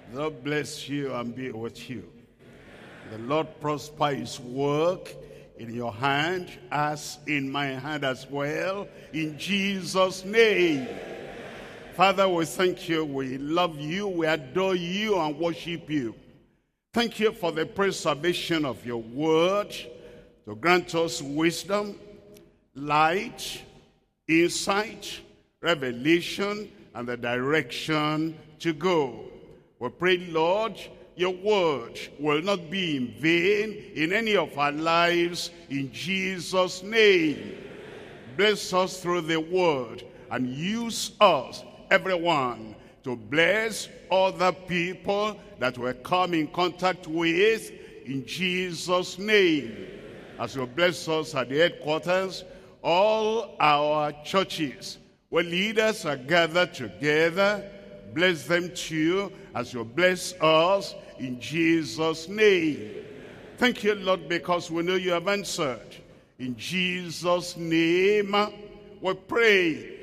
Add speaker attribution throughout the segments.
Speaker 1: The Lord bless you and be with you. The Lord prosper his work in your hand as in my hand as well, in Jesus' name. Father, we thank you, we love you, we adore you and worship you. Thank you for the preservation of your word to grant us wisdom, light, insight, revelation, and the direction to go. We pray, Lord, your word will not be in vain in any of our lives, in Jesus' name. Bless us through the word and use us, everyone, to bless other people that we come in contact with, in Jesus' name. As you bless us at the headquarters, all our churches where leaders are gathered together, bless them too as you bless us, in Jesus' name. Thank you, Lord, because we know you have answered. In Jesus' name we pray.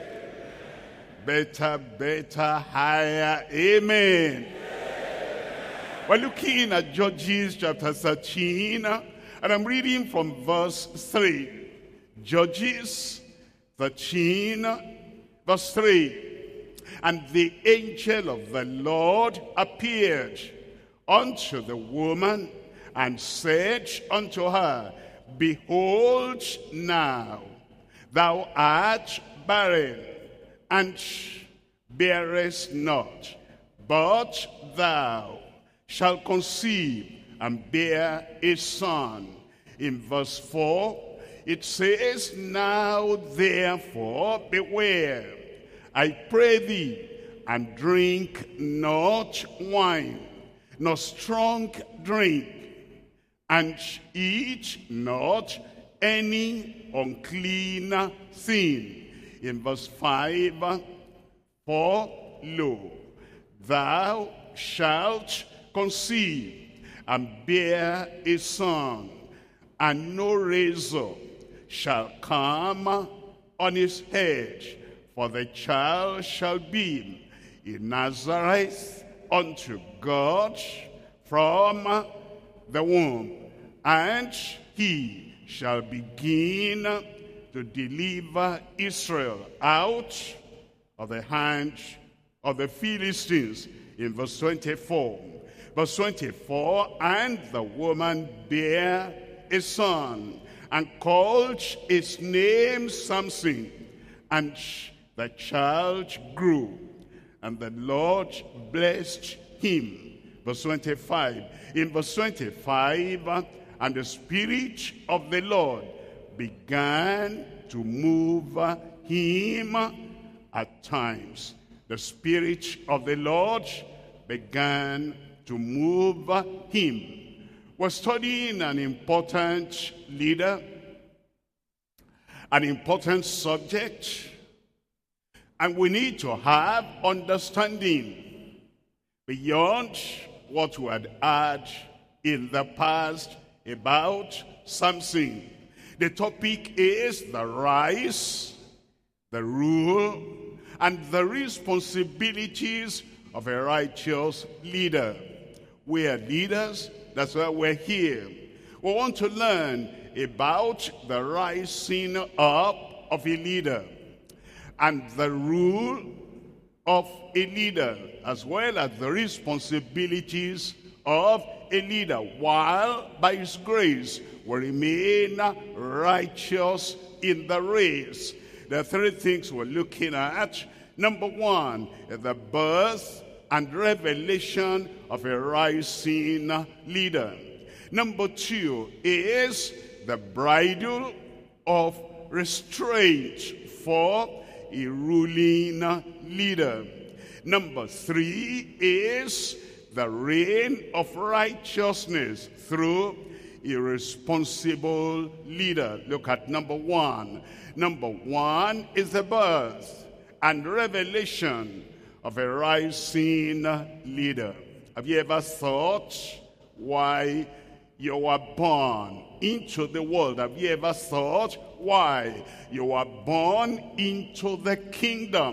Speaker 1: Better, higher, amen. We're looking at Judges chapter 13, and I'm reading from verse 3. Judges 13, verse 3. And the angel of the Lord appeared unto the woman and said unto her, Behold now, thou art barren, and bearest not, but thou shalt conceive and bear a son. In verse 4, it says, Now therefore beware, I pray thee, and drink not wine, nor strong drink, and eat not any unclean thing. In verse 5, For lo, thou shalt conceive and bear a son, and no razor shall come on his head, for the child shall be a Nazareth unto God from the womb, and he shall begin to deliver Israel out of the hand of the Philistines. In verse 24. Verse 24, and the woman bare a son, and called his name Samson, and the child grew, and the Lord blessed him. Verse 25. In verse 25, and the Spirit of the Lord began to move him at times. The Spirit of the Lord began to move him. We're studying an important leader, an important subject, and we need to have understanding beyond what we had heard in the past about Samson. The topic is the rise, the rule, and the responsibilities of a righteous leader. We are leaders, that's why we're here. We want to learn about the rising up of a leader and the rule of a leader, as well as the responsibilities of a leader, while by his grace we remain righteous in the race. There are three things we're looking at. Number one, the birth and revelation of a rising leader. Number two is the bridle of restraint for a ruling leader. Number three is the reign of righteousness through a responsible leader. Look at number one. Number one is the birth and revelation of a rising leader. Have you ever thought why you were born into the world? Have you ever thought why you were born into the kingdom?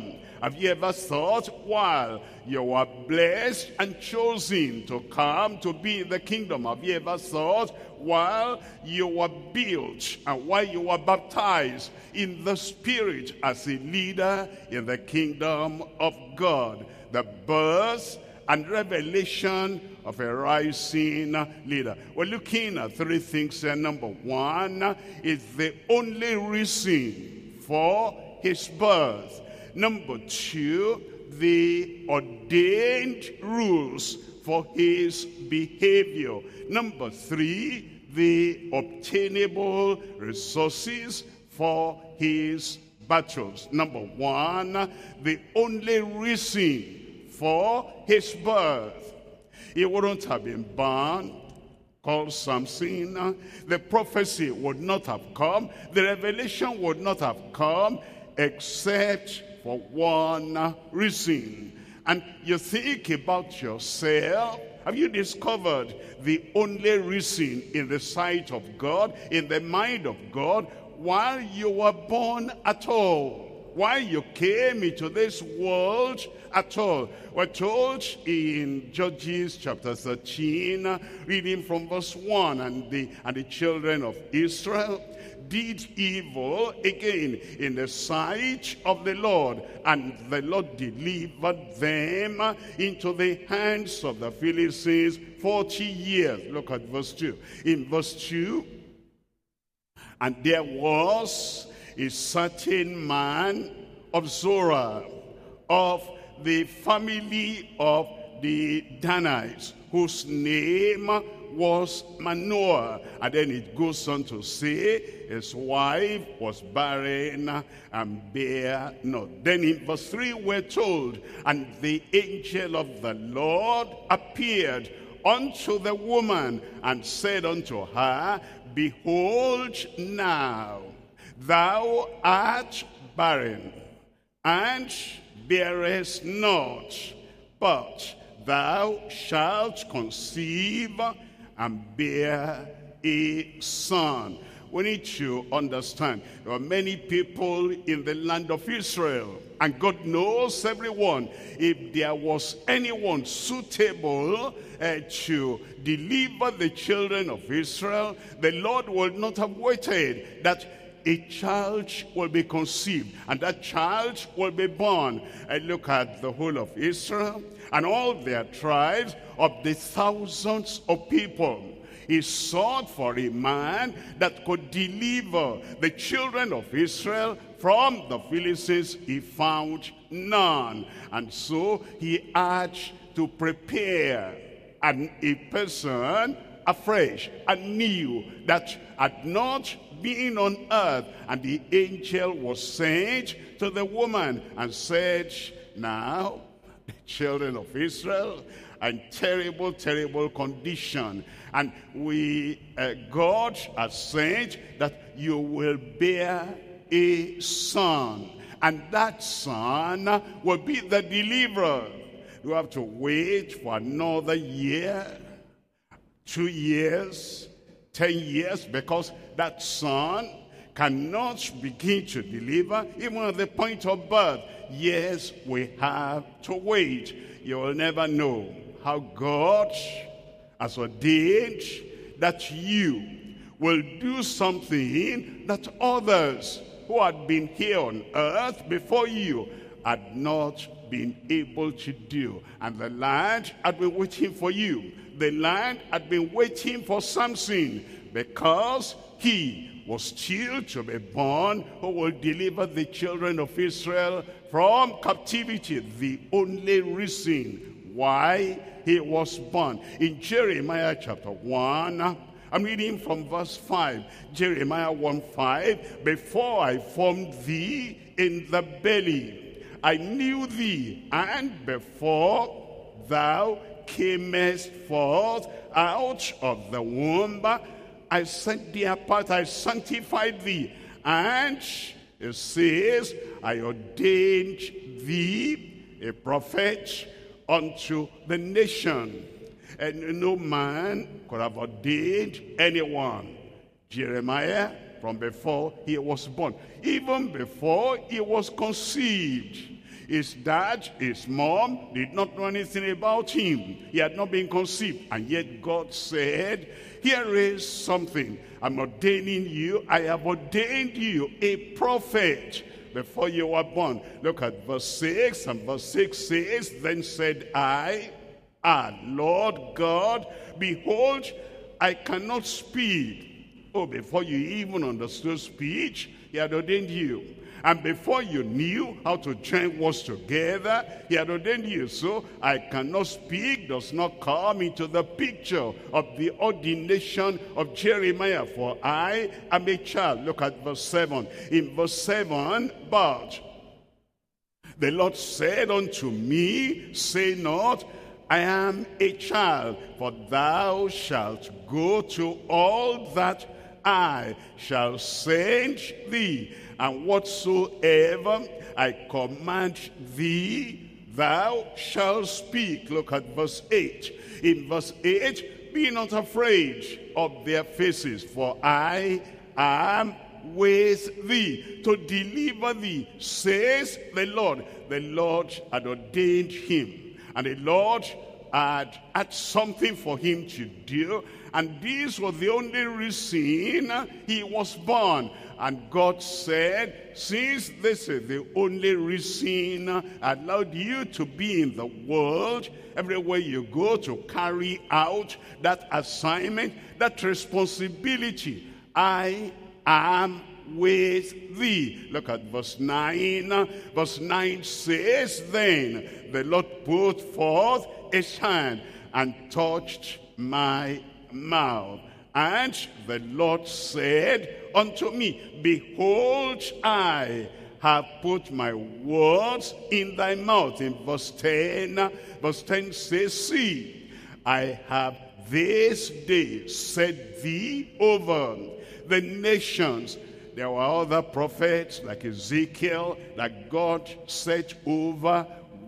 Speaker 1: Have you ever thought, while you were blessed and chosen to come to be in the kingdom, have you ever thought, while you were built and while you were baptized in the Spirit as a leader in the kingdom of God, the birth and revelation of a rising leader? We're looking at three things here. Number one is the only reason for his birth. Number two, the ordained rules for his behavior. Number three, the obtainable resources for his battles. Number one, the only reason for his birth. He wouldn't have been born called Samson. The prophecy would not have come. The revelation would not have come except for one reason. And you think about yourself. Have you discovered the only reason in the sight of God, in the mind of God, why you were born at all? Why you came into this world at all? We're told in Judges chapter 13, reading from verse 1, and the children of Israel did evil again in the sight of the Lord, and the Lord delivered them into the hands of the Philistines 40 years. Look at verse 2. In verse 2, and there was a certain man of Zorah, of the family of the Danites, whose name was Manoah. And then it goes on to say, his wife was barren and bare not. Then in verse 3 we're told, and the angel of the Lord appeared unto the woman and said unto her, behold, now thou art barren, and bearest not, but thou shalt conceive and bear a son. We need to understand there are many people in the land of Israel, and God knows everyone. If there was anyone suitable to deliver the children of Israel, the Lord would not have waited that a child will be conceived, and that child will be born. And look at the whole of Israel and all their tribes, of the thousands of people. He sought for a man that could deliver the children of Israel from the Philistines. He found none. And so he had to prepare a person afresh, anew, that had not been on earth. And the angel was sent to the woman and said, now the children of Israel are in terrible, terrible condition. And God has said that you will bear a son. And that son will be the deliverer. You have to wait for another year, 2 years, 10 years, because that son cannot begin to deliver even at the point of birth. Yes, we have to wait. You will never know how God has ordained that you will do something that others who had been here on earth before you had not been able to do. And the land had been waiting for you. The land had been waiting for Samson, because he was still to be born who will deliver the children of Israel from captivity. The only reason why he was born. In Jeremiah chapter 1, I'm reading from verse 5. Jeremiah 1:5. Before I formed thee in the belly, I knew thee, and before thou camest forth out of the womb, I set thee apart, I sanctified thee. And it says, I ordained thee a prophet unto the nation. And no man could have ordained anyone. Jeremiah, from before he was born, even before he was conceived, His dad, his mom did not know anything about him. He had not been conceived. And yet God said, here is something. I'm ordaining you. I have ordained you a prophet before you were born. Look at verse 6. And verse 6 says, then said I, Lord God, behold, I cannot speak. Oh, before you even understood speech, he had ordained you. And before you knew how to join words together, he had ordained you. So I cannot speak does not come into the picture of the ordination of Jeremiah, for I am a child. Look at verse 7. In verse 7, but the Lord said unto me, say not, I am a child, for thou shalt go to all that I shall send thee, and whatsoever I command thee, thou shalt speak. Look at verse 8. In verse 8, be not afraid of their faces, for I am with thee to deliver thee, says the Lord. The Lord had ordained him, and the Lord had something for him to do, and this was the only reason he was born. And God said, since this is the only reason I allowed you to be in the world, everywhere you go to carry out that assignment, that responsibility, I am with thee. Look at verse 9. Verse 9 says, then the Lord put forth his hand and touched my mouth. And the Lord said unto me, behold, I have put my words in thy mouth. In verse 10 says, see, I have this day set thee over the nations. There were other prophets like Ezekiel that God set over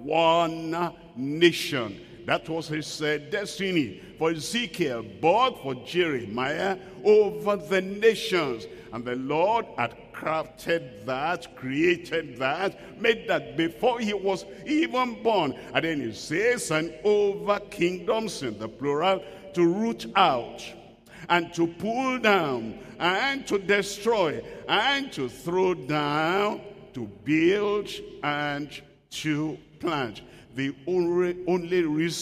Speaker 1: one nation. That was his destiny for Ezekiel, but for Jeremiah, over the nations. And the Lord had crafted that, created that, made that before he was even born. And then he says, and over kingdoms in the plural, to root out, and to pull down, and to destroy, and to throw down, to build, and to plant. The only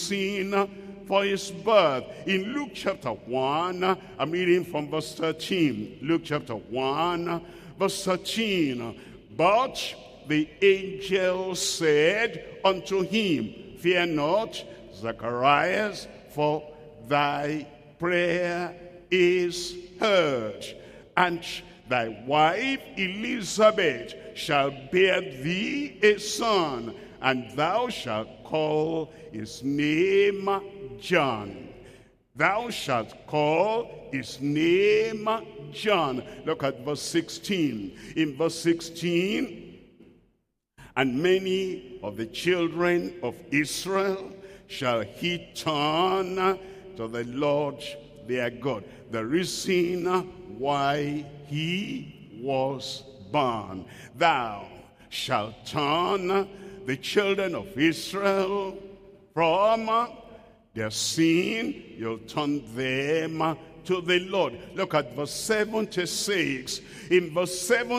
Speaker 1: reason for his birth. In Luke chapter 1, I'm reading from verse 13. Luke chapter 1, verse 13. But the angel said unto him, fear not, Zacharias, for thy prayer is heard, and thy wife Elizabeth shall bear thee a son, and thou shalt call his name John. Thou shalt call his name John. Look at verse 16. In verse 16, and many of the children of Israel shall he turn to the Lord their God. The reason why he was born. Thou shalt turn the children of Israel from their sin, you'll turn them to the Lord. Look at verse 76. In verse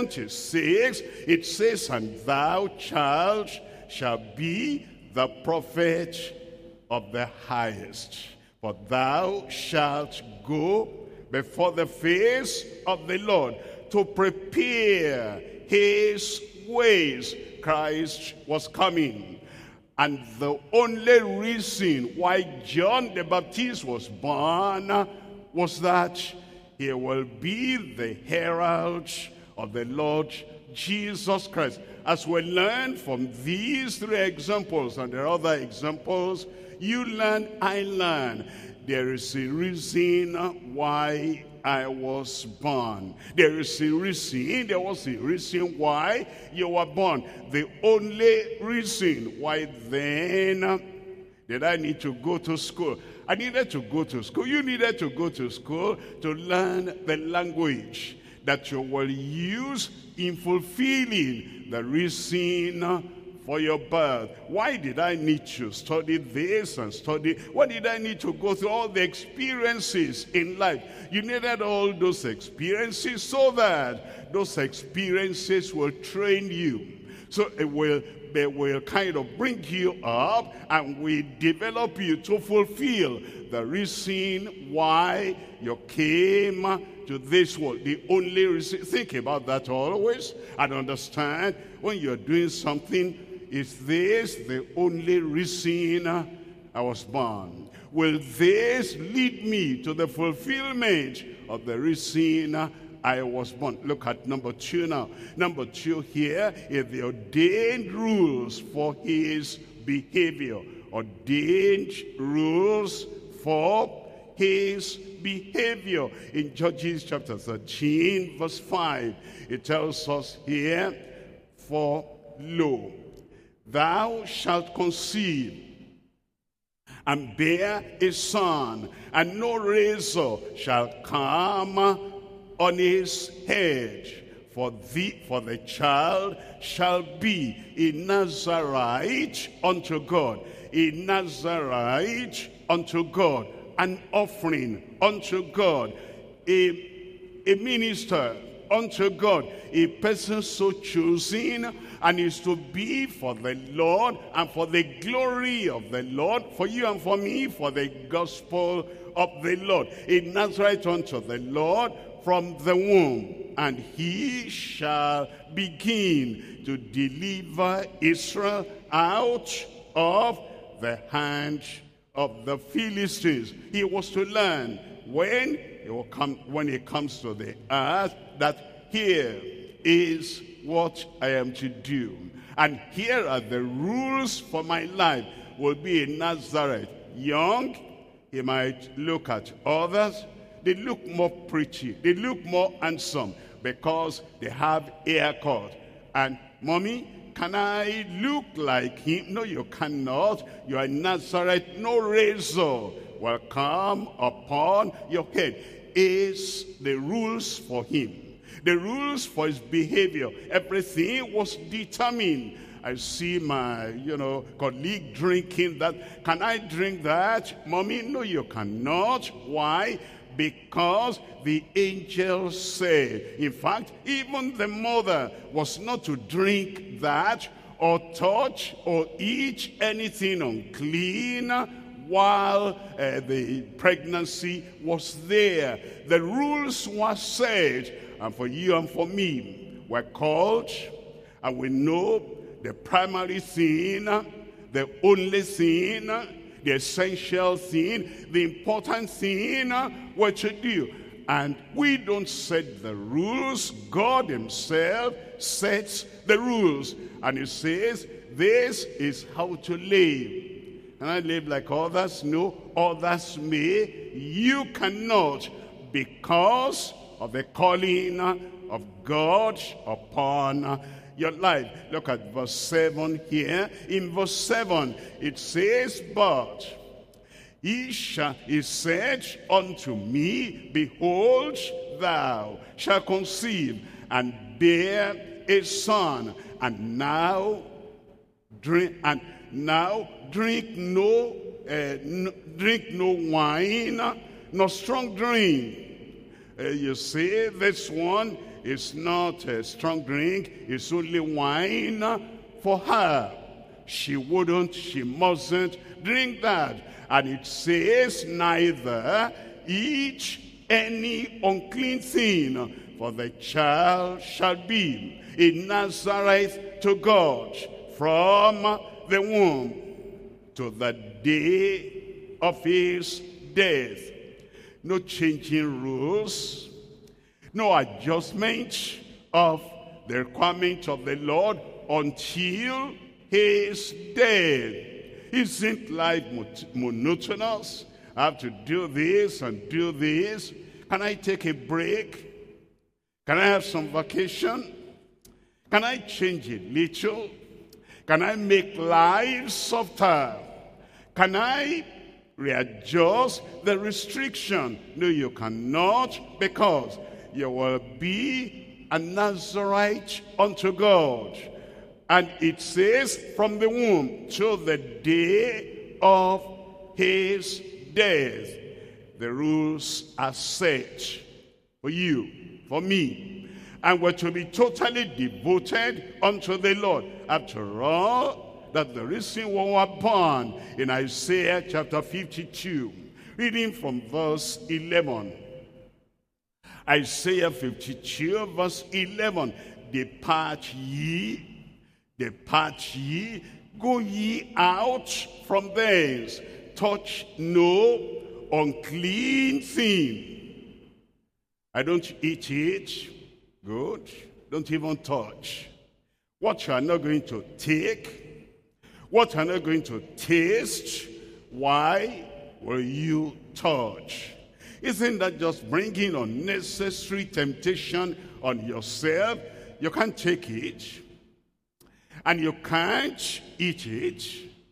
Speaker 1: 76, it says, and thou, child, shall be the prophet of the highest. For thou shalt go before the face of the Lord to prepare his ways. Christ was coming. And the only reason why John the Baptist was born was that he will be the herald of the Lord Jesus Christ. As we learn from these three examples and there are other examples, you learn, I learn. There is a reason why I was born. There was a reason why you were born. The only reason why then did I need to go to school. I needed to go to school. You needed to go to school to learn the language that you will use in fulfilling the reason for your birth. Why did I need to study this and study? Why did I need to go through all the experiences in life? You needed all those experiences so that those experiences will train you. So they will kind of bring you up and will develop you to fulfill the reason why you came to this world. The only reason, think about that always and understand when you're doing something, is this the only reason I was born? Will this lead me to the fulfillment of the reason I was born? Look at number 2 now. Number 2 here is the ordained rules for his behavior. Ordained rules for his behavior. In Judges chapter 13 verse 5, it tells us here, for lo, thou shalt conceive and bear a son, and no razor shall come on his head. For the child shall be a Nazarite unto God. A Nazarite unto God. An offering unto God. A minister unto God. A person so chosen, and is to be for the Lord and for the glory of the Lord, for you and for me, for the gospel of the Lord. A Nazarite unto the Lord from the womb, and he shall begin to deliver Israel out of the hand of the Philistines. He was to learn when he comes to the earth that here is what I am to do, and here are the rules for my life. Will be a Nazarite. Young, he might look at others. They look more pretty, they look more handsome because they have haircut. And mommy, can I look like him? No, you cannot. You are a Nazarite. No razor will come upon your head. Is the rules for him. The rules for his behavior. Everything was determined. I see my, colleague drinking that. Can I drink that? Mommy, no, you cannot. Why? Because the angel said. In fact, even the mother was not to drink that or touch or eat anything unclean while the pregnancy was there. The rules were set, and for you and for me, we're called, and we know the primary thing, the only thing, the essential thing, the important thing we're to do. And we don't set the rules. God himself sets the rules. And he says, this is how to live. Can I live like others? No, others may. You cannot, because of the calling of God upon your life. Look at verse 7 here. In verse 7, it says, but he said unto me, behold, thou shalt conceive and bear a son, and now drink no wine, nor strong drink. You see, this one is not a strong drink, it's only wine for her. She mustn't drink that. And it says, neither eat any unclean thing, for the child shall be a Nazarite to God from the womb to the day of his death. No changing rules, no adjustment of the requirement of the Lord until his death. Isn't life monotonous? I have to do this and do this. Can I take a break? Can I have some vacation? Can I change a little? Can I make life softer? Can I readjust the restriction? No, you cannot, because you will be a Nazarite unto God. And it says, from the womb till the day of his death, the rules are set for you, for me. And we're to be totally devoted unto the Lord. After all, that's the reason we were born. In Isaiah chapter 52, reading from verse 11. Isaiah 52 verse 11. Depart ye, go ye out from thence, touch no unclean thing. I don't eat it, good, don't even touch. What you are not going to take, what you are not going to taste, why will you touch? Isn't that just bringing unnecessary temptation on yourself? You can't take it, and you can't eat it.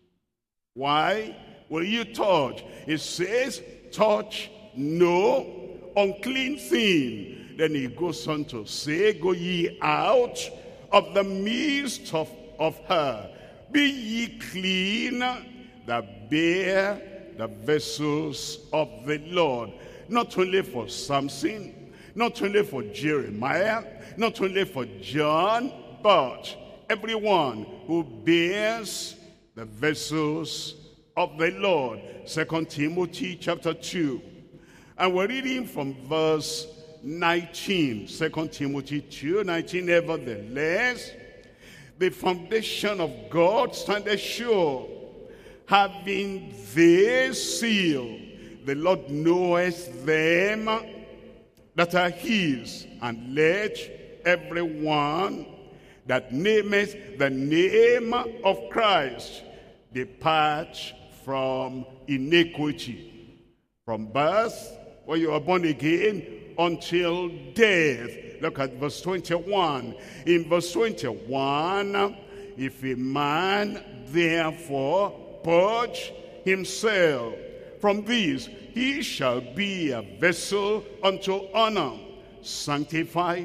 Speaker 1: Why will you touch? It says, touch no unclean thing. Then he goes on to say, go ye out of the midst of her. Be ye clean that bear the vessels of the Lord. Not only for Samson, not only for Jeremiah, not only for John, but everyone who bears the vessels of the Lord. 2 Timothy chapter 2. And we're reading from verse 19. 2 Timothy 2, 19. Nevertheless, the foundation of God standeth sure, having this seal. The Lord knoweth them that are his, and let everyone that nameth the name of Christ depart from iniquity. From birth, when you are born again, until death. Look at verse 21. In verse 21, if a man therefore purge himself from these, he shall be a vessel unto honor, sanctified,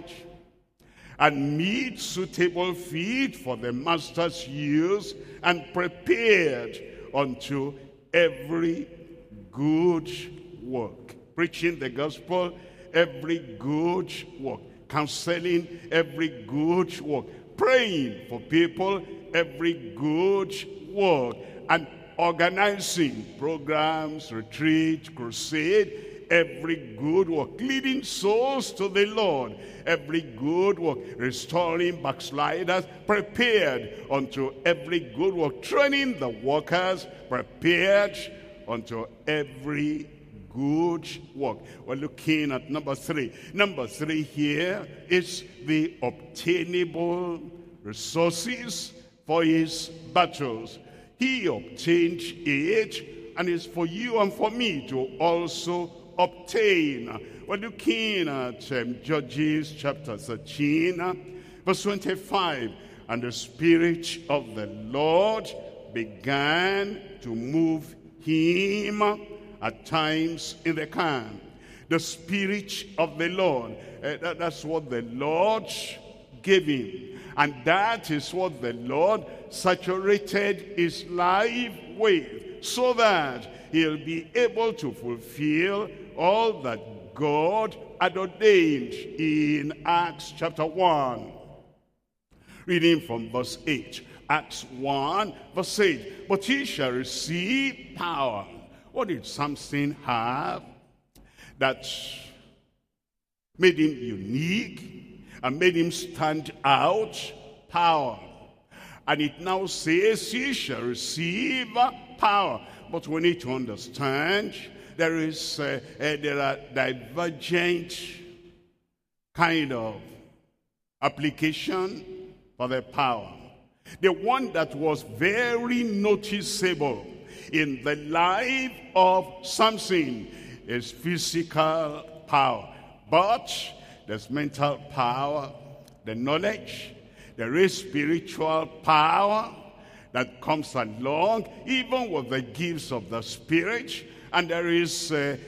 Speaker 1: and meet suitable feed for the master's use, and prepared unto every good work. Preaching the gospel, every good work. Counseling, every good work. Praying for people, every good work. And organizing programs, retreat, crusade, every good work. Leading souls to the Lord, every good work. Restoring backsliders, prepared unto every good work. Training the workers, prepared unto every good work. We're looking at number 3. Number 3 here is the obtainable resources for his battles. He obtained it, and it's for you and for me to also obtain. We're looking at Judges chapter 13, verse 25. And the Spirit of the Lord began to move him at times in the camp. The Spirit of the Lord, that's what the Lord gave him. And that is what the Lord saturated his life with, so that he'll be able to fulfill all that God had ordained in Acts chapter 1. Reading from verse 8. Acts 1 verse 8. But he shall receive power. What did Samson have that made him unique and made him stand out? Power. And it now says he shall receive power. But we need to understand there are divergent kind of application for the power. The one that was very noticeable in the life of Samson is physical power. But there's mental power, the knowledge, there is spiritual power that comes along, even with the gifts of the Spirit And there is a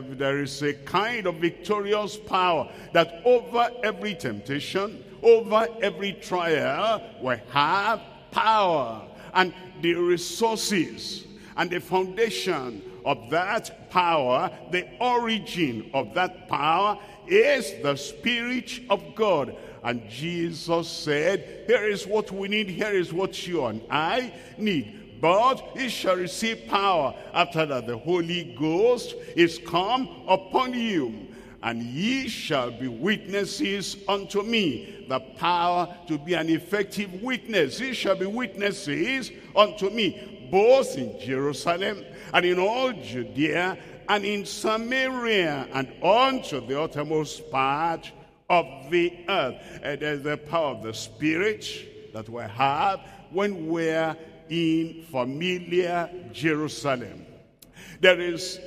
Speaker 1: kind of victorious power that over every temptation, over every trial, we have power. And the resources and the foundation of that power, the origin of that power, is the Spirit of God. And Jesus said, here is what we need, here is what you and I need. But ye shall receive power after that the Holy Ghost is come upon you. And ye shall be witnesses unto me. The power to be an effective witness. Ye shall be witnesses unto me, both in Jerusalem and in all Judea and in Samaria and unto the uttermost part of the earth. And there's the power of the Spirit that we have when we're in familiar Jerusalem. There is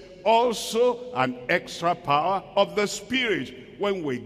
Speaker 1: also an extra power of the Spirit when we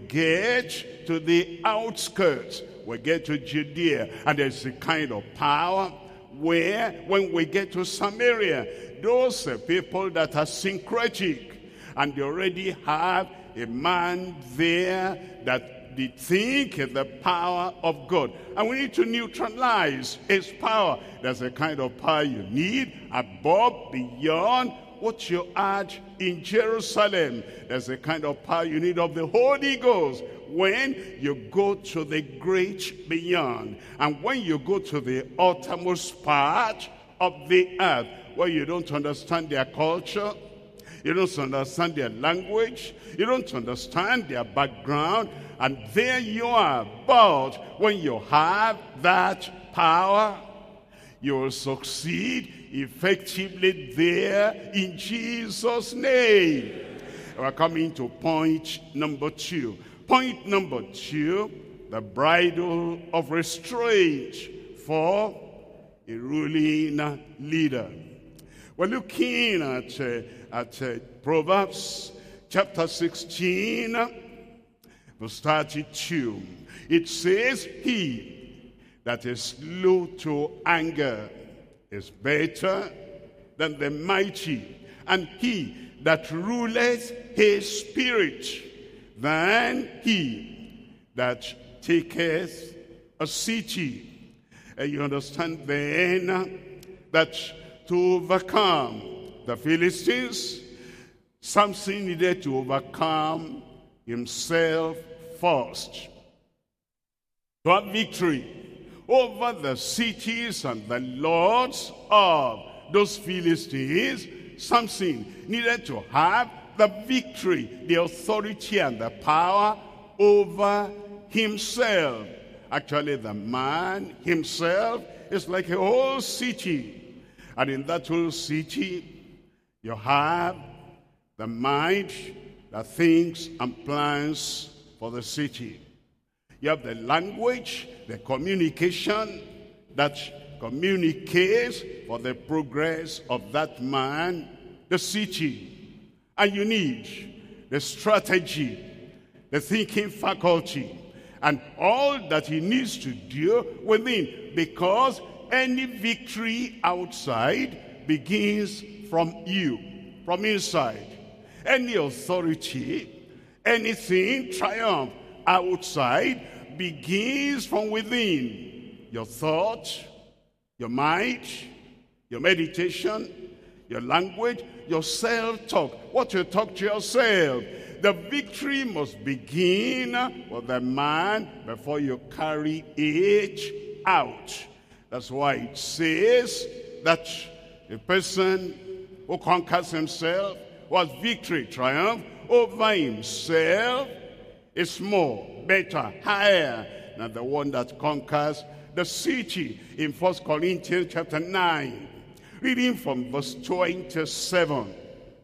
Speaker 1: get to the outskirts. We get to Judea, and there's a kind of power where when we get to Samaria, those people that are syncretic, and they already have a man there that they think is the power of God. And we need to neutralize his power. There's a kind of power you need above, beyond what you had in Jerusalem. There's a kind of power you need of the Holy Ghost when you go to the great beyond. And when you go to the uttermost part of the earth, where you don't understand their culture, you don't understand their language, you don't understand their background, and there you are. But when you have that power, you will succeed effectively there in Jesus' name. We're coming to point number 2. Point number 2, the bridle of restraint for a ruling leader. We're looking at Proverbs chapter 16, verse 32. It says, he that is slow to anger is better than the mighty, and he that ruleth his spirit than he that taketh a city. And you understand then that to overcome the Philistines, Samson needed to overcome himself first. To have victory over the cities and the lords of those Philistines, Samson needed to have the victory, the authority and the power over himself. Actually, the man himself is like a whole city. And in that whole city, you have the mind that thinks and plans for the city. You have the language, the communication that communicates for the progress of that man, the city. And you need the strategy, the thinking faculty, and all that he needs to do within, because any victory outside begins from you, from inside. Any authority, anything, triumph outside begins from within. Your thought, your mind, your meditation, your language, your self-talk, what you talk to yourself. The victory must begin with the man before you carry it out. That's why it says that a person who conquers himself, who has victory, triumph over himself, is more, better, higher than the one that conquers the city. In 1 Corinthians chapter 9, reading from verse 27.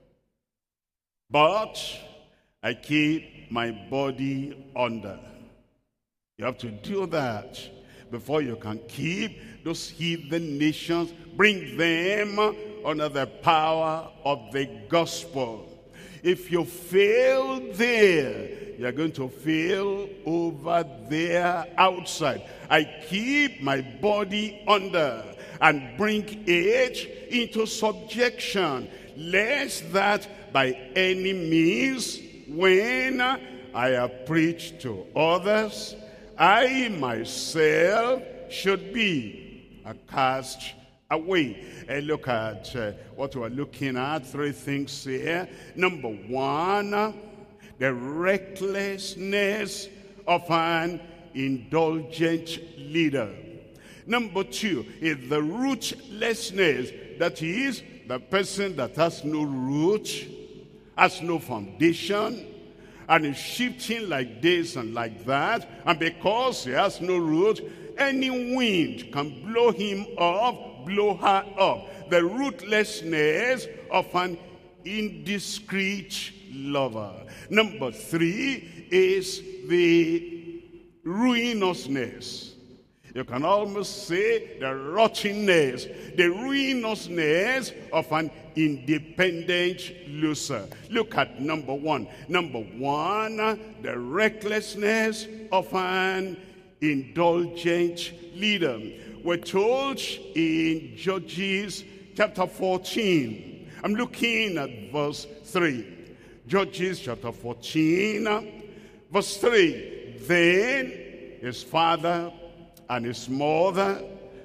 Speaker 1: But I keep my body under. You have to do that before you can keep those heathen nations, bring them under the power of the gospel. If you fail there, you're going to fail over there outside. I keep my body under and bring it into subjection, lest that by any means, when I have preached to others, I myself should be cast away. And look at what we're looking at. 3 things here. Number 1, the recklessness of an indulgent leader. Number 2 is the rootlessness. That is, the person that has no root, has no foundation, and is shifting like this and like that. And because he has no root, any wind can blow him up, blow her up. The rootlessness of an indiscreet lover. Number 3 is the ruinousness. You can almost say the rottenness, the ruinousness of an independent loser. Look at number 1. Number 1, the recklessness of an indulgent leader. We're told in Judges chapter 14. I'm looking at verse 3. Judges chapter 14, verse 3. Then his father and his mother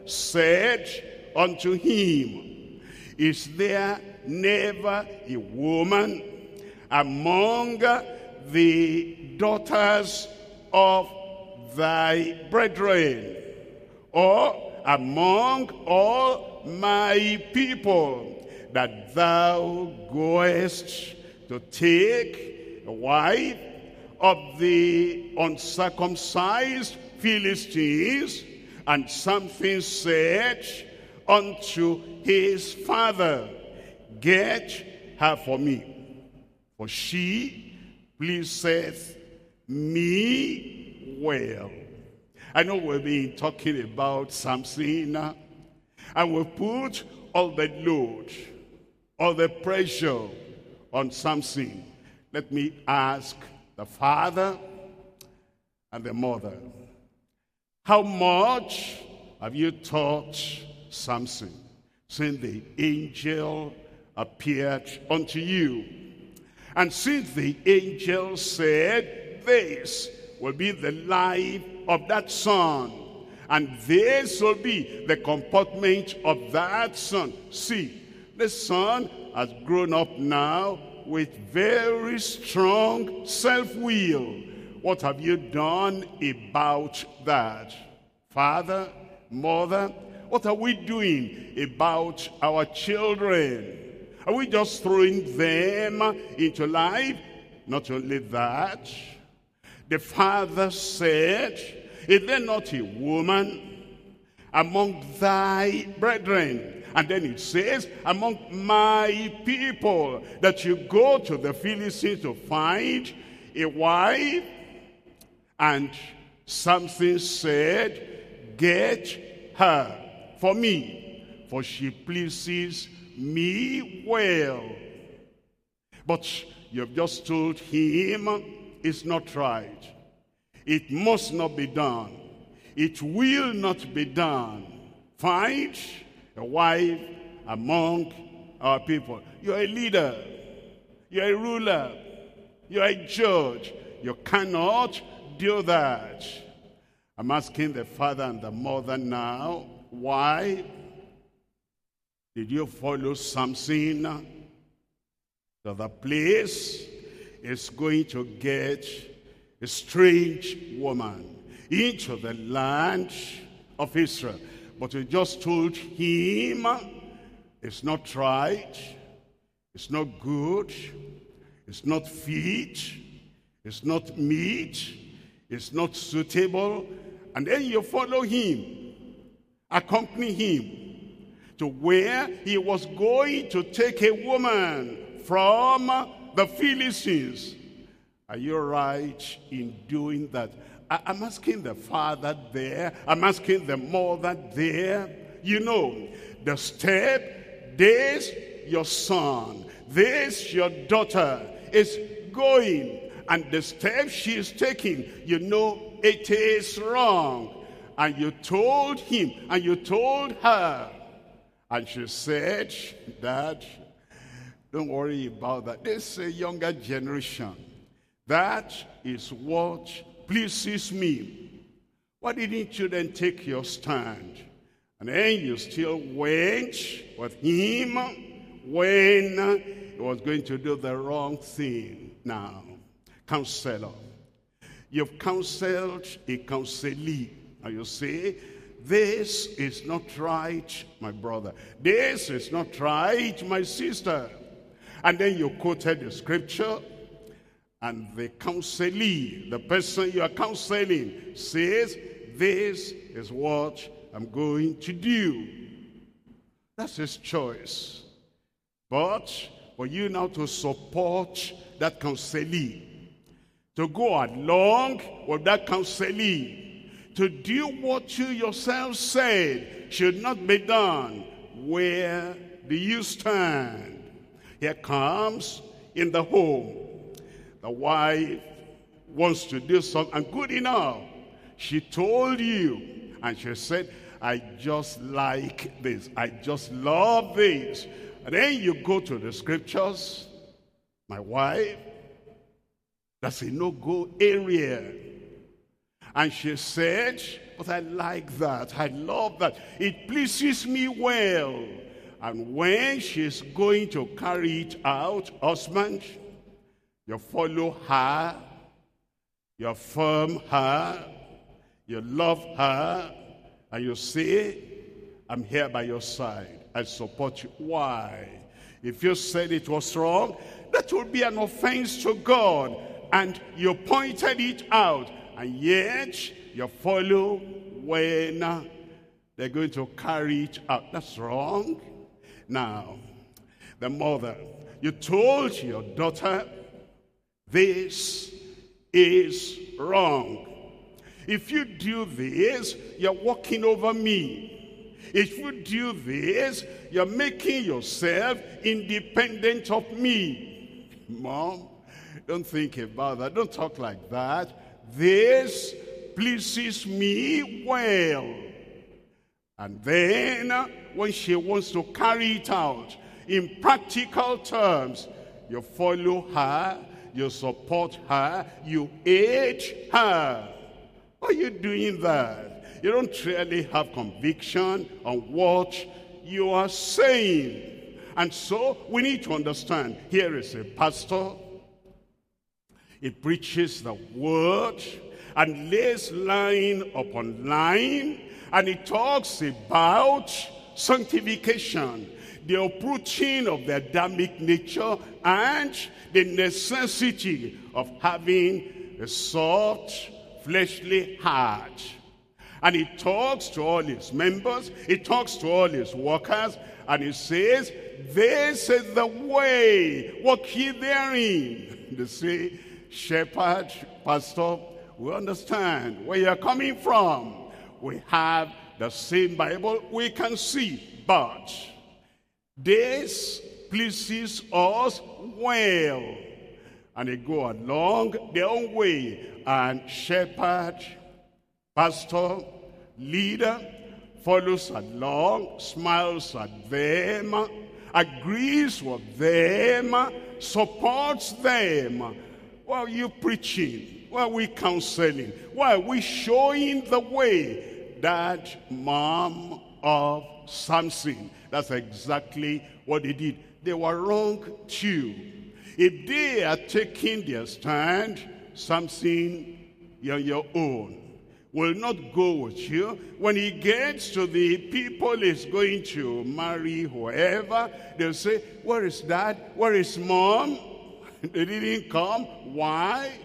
Speaker 1: said unto him, Is there never a woman among the daughters of thy brethren, or among all my people, that thou goest to take a wife of the uncircumcised Philistines? And something said unto his father, Get her for me, for she pleaseth me well. I know we've been talking about Samson, and we put all the load, all the pressure on Samson. Let me ask the father and the mother, how much have you taught Samson since the angel appeared unto you? And since the angel said, This will be the life of that son, and this will be the comportment of that son. See, the son has grown up now with very strong self-will. What have you done about that? Father, mother, what are we doing about our children? Are we just throwing them into life? Not only that, the father said, Is there not a woman among thy brethren? And then it says, among my people, that you go to the Philistines to find a wife. And Samson said, Get her for me, for she pleases me well. But you've just told him it's not right. It must not be done. It will not be done. Find a wife among our people. You're a leader. You're a ruler. You're a judge. You cannot do that. I'm asking the father and the mother now, why did you follow Samson to the place is going to get a strange woman into the land of Israel? But you just told him it's not right, it's not good, it's not fit, it's not meet, it's not suitable. And then you follow him, accompany him to where he was going to take a woman from the Philistines. Are you right in doing that? I'm asking the father there, I'm asking the mother there. You know, the step, this your son, this your daughter is going, and the step she is taking, you know it is wrong. And you told him, and you told her, and she said, Dad, Don't worry about that. This younger generation, that is what pleases me. Why didn't you then take your stand? And then you still went with him when he was going to do the wrong thing. Now, counselor. You've counseled a counselee. And you say, this is not right, my brother. This is not right, my sister. And then you quoted the scripture, and the counselee, the person you are counseling, says, this is what I'm going to do. That's his choice. But for you now to support that counselee, to go along with that counselee, to do what you yourself said should not be done, where do you stand? Here comes in the home, the wife wants to do something good enough. She told you, and she said, I just like this. I just love this. And then you go to the scriptures. My wife, that's a no-go area. And she said, but I like that. I love that. It pleases me well. And when she's going to carry it out, husband, you follow her, you affirm her, you love her, and you say, I'm here by your side. I support you. Why? If you said it was wrong, that would be an offense to God. And you pointed it out. And yet, you follow when they're going to carry it out. That's wrong. Now, the mother, you told your daughter, this is wrong. If you do this, you're walking over me. If you do this, you're making yourself independent of me. Mom, don't think about that. Don't talk like that. This pleases me well. And then, when she wants to carry it out, in practical terms, you follow her, you support her, you aid her. Why are you doing that? You don't really have conviction on what you are saying. And so, we need to understand, here is a pastor. He preaches the word and lays line upon line, and he talks about sanctification, the uprooting of the Adamic nature, and the necessity of having a soft, fleshly heart. And he talks to all his members, he talks to all his workers, and he says, this is the way, walk ye therein. They say, shepherd, pastor, we understand where you're coming from. We have the same Bible, we can see, but this pleases us well. And they go along their own way, and shepherd, pastor, leader follows along, smiles at them, agrees with them, supports them. Why are you preaching? Why are we counseling? Why are we showing the way? That mom of Samson, that's exactly what they did. They were wrong too. If they are taking their stand, Samson, you're on your own. Will not go with you. When he gets to the people he's going to marry, whoever, they'll say, where is dad? Where is mom? They didn't come. Why?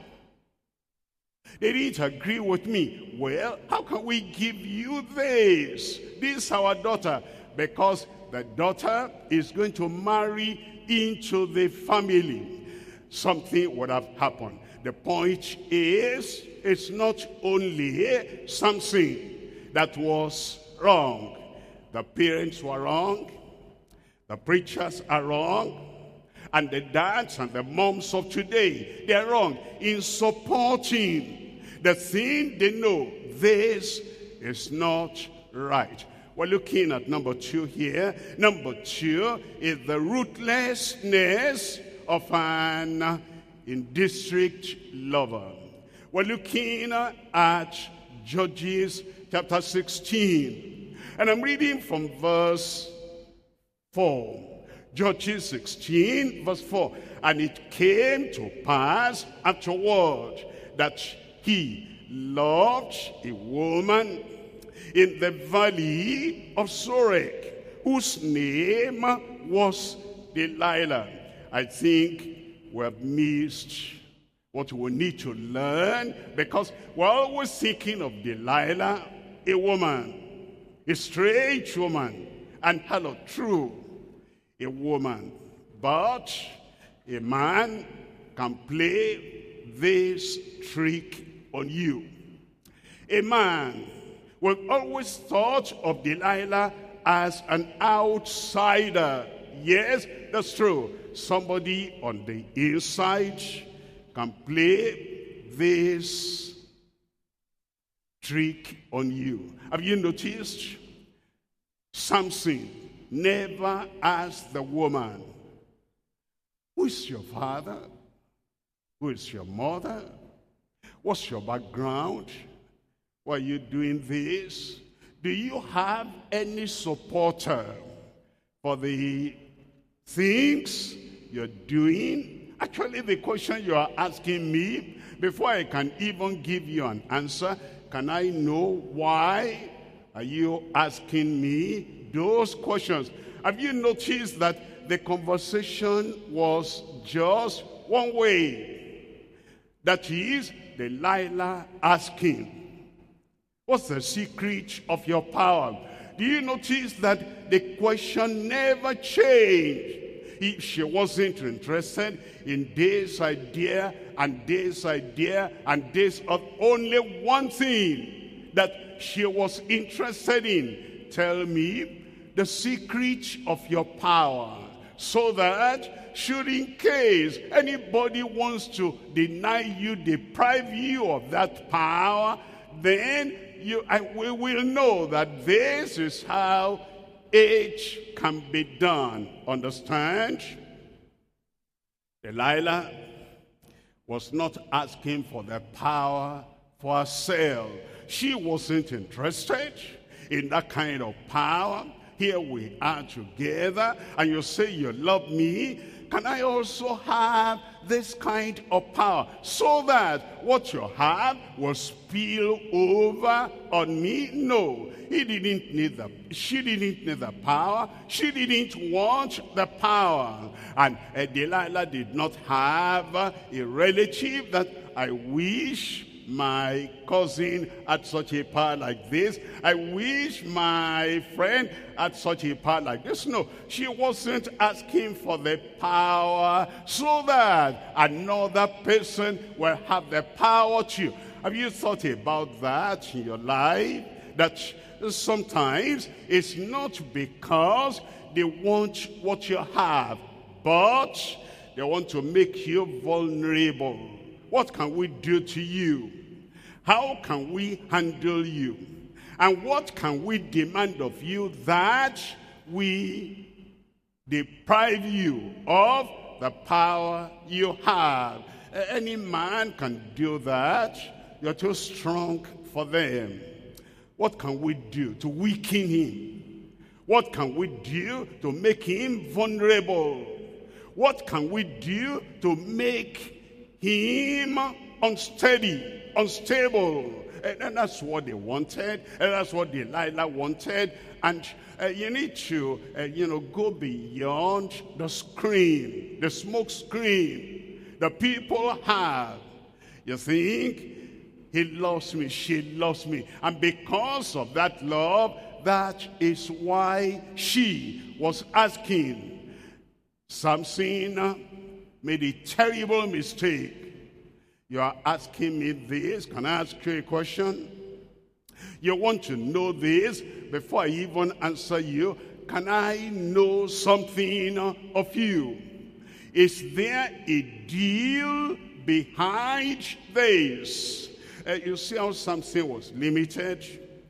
Speaker 1: They didn't agree with me. Well, how can we give you this? This is our daughter. Because the daughter is going to marry into the family. Something would have happened. The point is, it's not only Samson that was wrong. The parents were wrong. The preachers are wrong. And the dads and the moms of today, they're wrong in supporting the thing they know. This is not right. We're looking at number 2 here. Number 2 is the ruthlessness of an indiscreet lover. We're looking at Judges chapter 16. And I'm reading from verse 4. Judges 16, verse 4. And it came to pass afterward that he loved a woman in the valley of Sorek, whose name was Delilah. I think we have missed what we need to learn, because we're always thinking of Delilah, a woman, a strange woman, and hello, true, a woman. But a man can play this trick on you. A man, we've always thought of Delilah as an outsider. Yes, that's true. Somebody on the inside can play this trick on you. Have you noticed? Samson never asked the woman, who is your father? Who is your mother? What's your background? Why are you doing this? Do you have any supporter for the things you're doing? Actually, the question you are asking me, before I can even give you an answer, can I know why are you asking me those questions? Have you noticed that the conversation was just one way? That is, Delilah asking, what's the secret of your power? Do you notice that the question never changed? If she wasn't interested in this idea and this idea and this of only one thing that she was interested in, tell me the secret of your power, so that should in case anybody wants to deny you, deprive you of that power, then we will know that this is how it can be done. Understand? Delilah was not asking for the power for herself. She wasn't interested in that kind of power. Here we are together, and you say you love me. Can I also have this kind of power, so that what you have will spill over on me? No, she didn't need the power. She didn't want the power. And Delilah did not have a relative that I wish my cousin had such a power like this. I wish my friend had such a power like this. No, she wasn't asking for the power so that another person will have the power too. Have you thought about that in your life? That sometimes it's not because they want what you have, but they want to make you vulnerable. What can we do to you? How can we handle you? And what can we demand of you that we deprive you of the power you have? Any man can do that. You're too strong for them. What can we do to weaken him? What can we do to make him vulnerable? What can we do to make him unsteady, unstable? And that's what they wanted, and that's what Delilah wanted. And you need to go beyond the screen, the smoke screen the people have. You think, he loves me, she loves me, and because of that love, that is why she was asking. Samson made a terrible mistake. You are asking me this. Can I ask you a question? You want to know this before I even answer you. Can I know something of you? Is there a deal behind this? You see how Samson was limited?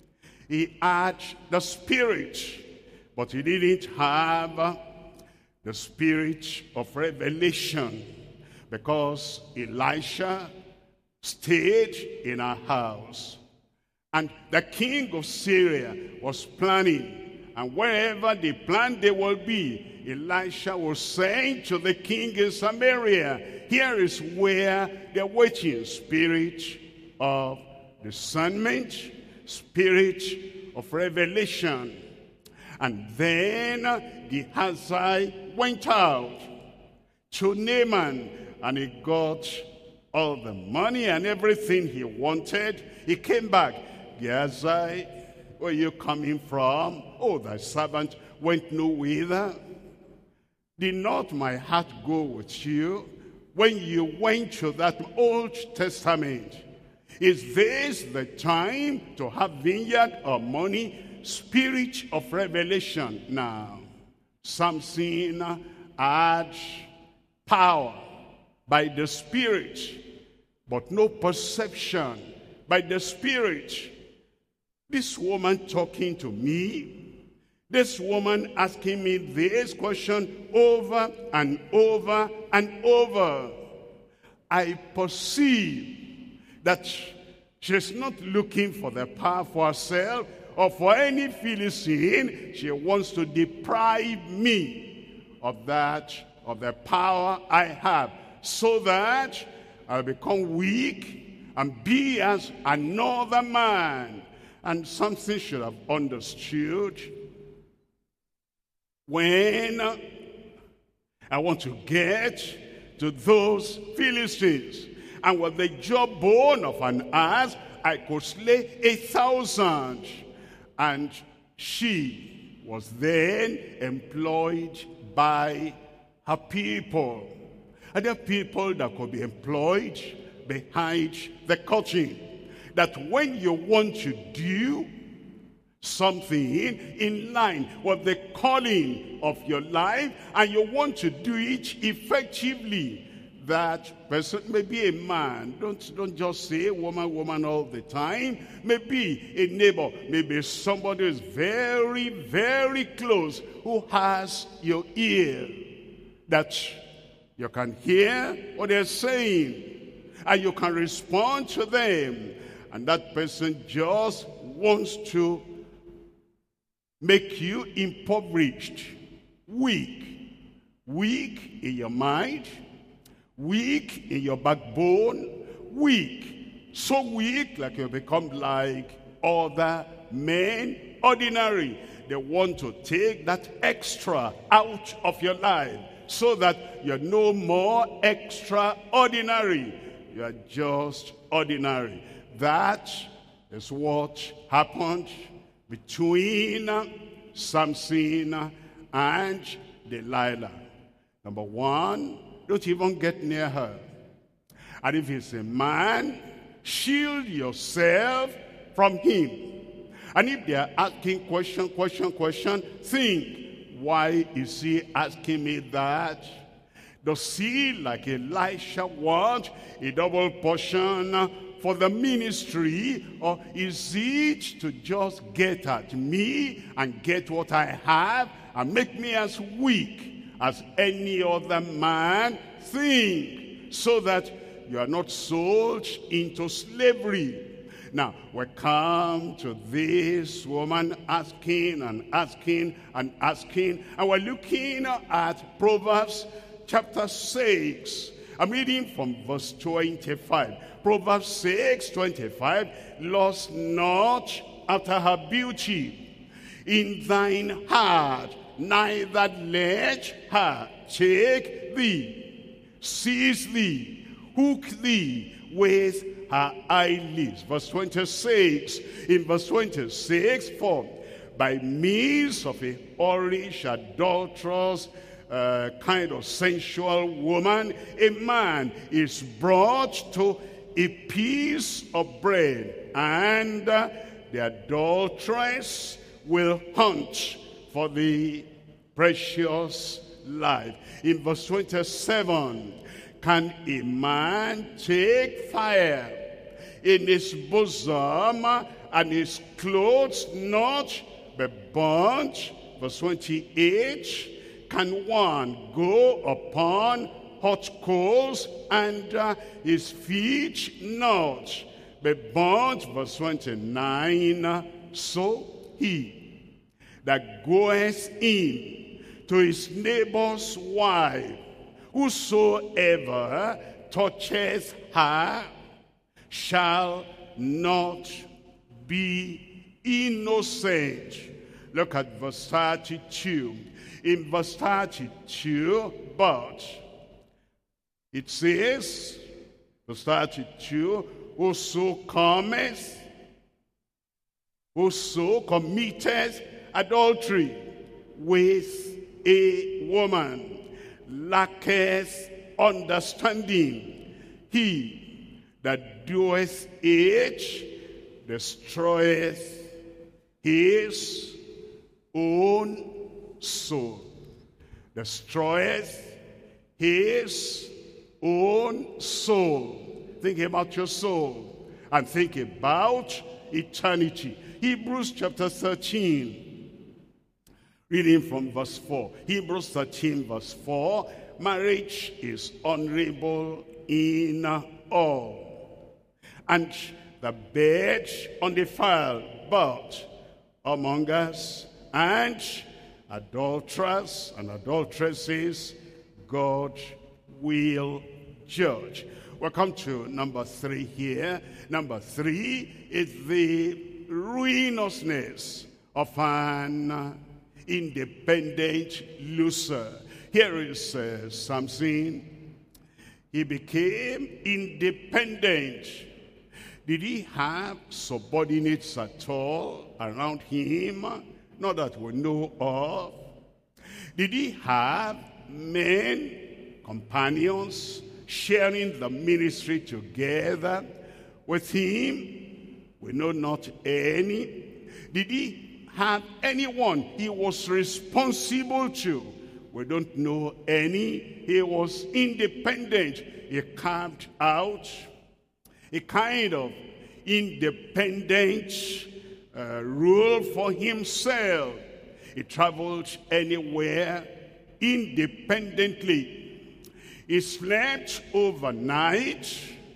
Speaker 1: He had the Spirit, but he didn't have the spirit of revelation, because Elisha stayed in a house. And the king of Syria was planning, and wherever they planned they will be, Elisha was saying to the king in Samaria, here is where they're waiting. Spirit of discernment, spirit of revelation. And then Gehazi went out to Naaman, and he got all the money and everything he wanted. He came back. Gehazi, where are you coming from? Oh, thy servant went no whither. Did not my heart go with you when you went to that Old Testament? Is this the time to have vineyard or money? Spirit of revelation. Now, Samson had power by the Spirit, but no perception by the Spirit. This woman talking to me, this woman asking me this question over and over and over. I perceive that she's not looking for the power for herself or for any Philistine. She wants to deprive me of that, of the power I have, so that I'll become weak and be as another man. And something should have understood. When I want to get to those Philistines, and with the jawbone of an ass, I could slay 1,000. And she was then employed by her people. Other people that could be employed behind the curtain. That when you want to do something in line with the calling of your life, and you want to do it effectively, that person may be a man. Don't just say woman all the time. Maybe a neighbor, maybe somebody who is very, very close, who has your ear, that you can hear what they're saying, and you can respond to them. And that person just wants to make you impoverished, weak in your mind, weak in your backbone, weak, so weak like you become like other men, ordinary. They want to take that extra out of your life so that you're no more extraordinary. You are just ordinary. That is what happened between Samson and Delilah. Number one, don't even get near her. And if he's a man, shield yourself from him. And if they are asking question, think, why is he asking me that? Does he, like Elisha, want a double portion for the ministry, or is it to just get at me and get what I have and make me as weak as any other man? Think, so that you are not sold into slavery. Now, we come to this woman asking and asking and asking, and we're looking at Proverbs chapter 6. I'm reading from verse 25. Proverbs 6:25, lust not after her beauty in thine heart, neither let her take thee, seize thee, hook thee with her eyelids. Verse 26, in verse 26, for by means of a whorish, adulterous, kind of sensual woman, a man is brought to a piece of bread, and the adulteress will hunt for the precious life. In verse 27, can a man take fire in his bosom and his clothes not be burnt. Verse 28, can one go upon hot coals and his feet not be burnt? Verse 29, so he that goeth in to his neighbor's wife, whosoever toucheth her shall not be innocent. Look at verse 32. In verse 32, but it says, verse 32, whoso committeth adultery with a woman lacketh understanding. He that doeth it destroyeth his own soul. Destroyeth his own soul. Think about your soul and think about eternity. Hebrews chapter 13, reading from verse 4. Hebrews 13 verse 4, marriage is honorable in all, and the bed undefiled, but among us and adulterers and adulteresses God will judge. We'll come to number 3 here. Number 3 is the ruinousness of an independent loser. Here is Samson. He became independent. Did he have subordinates at all around him? Not that we know of. Did he have men, companions, sharing the ministry together with him? We know not any. Did he have anyone he was responsible to? We don't know any. He was independent. He carved out a kind of independent rule for himself. He traveled anywhere independently. He slept overnight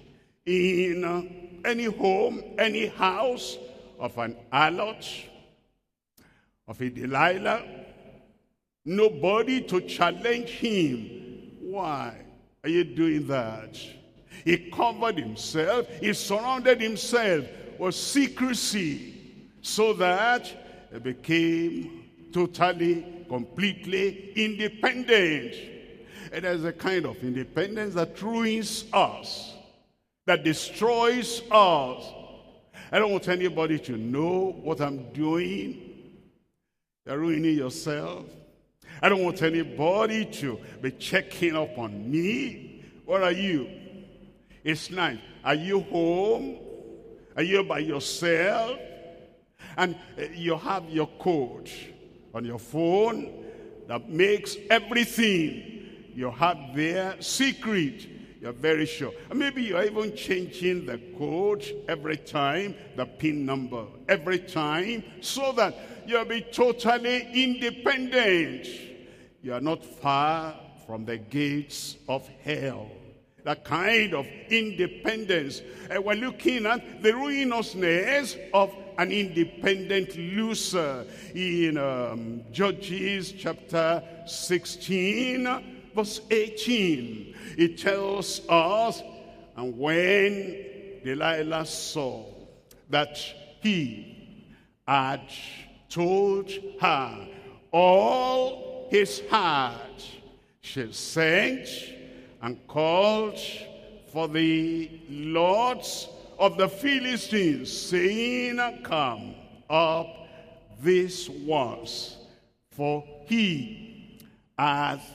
Speaker 1: in any home, any house of an harlot, of a Delilah. Nobody to challenge him. Why are you doing that? He covered himself. He surrounded himself with secrecy so that he became totally, completely independent. It is a kind of independence that ruins us, that destroys us. I don't want anybody to know what I'm doing. You're ruining yourself. I don't want anybody to be checking up on me. Where are you? It's night. Are you home? Are you by yourself? And you have your code on your phone that makes everything you have there secret. You're very sure. And maybe you're even changing the code every time, the PIN number every time, so that you'll be totally independent. You are not far from the gates of hell. That kind of independence. And we're looking at the ruinousness of an independent loser in Judges chapter 16, verse 18. It tells us, and when Delilah saw that he had told her all his heart, she sent and called for the lords of the Philistines, saying, come up this once, for he hath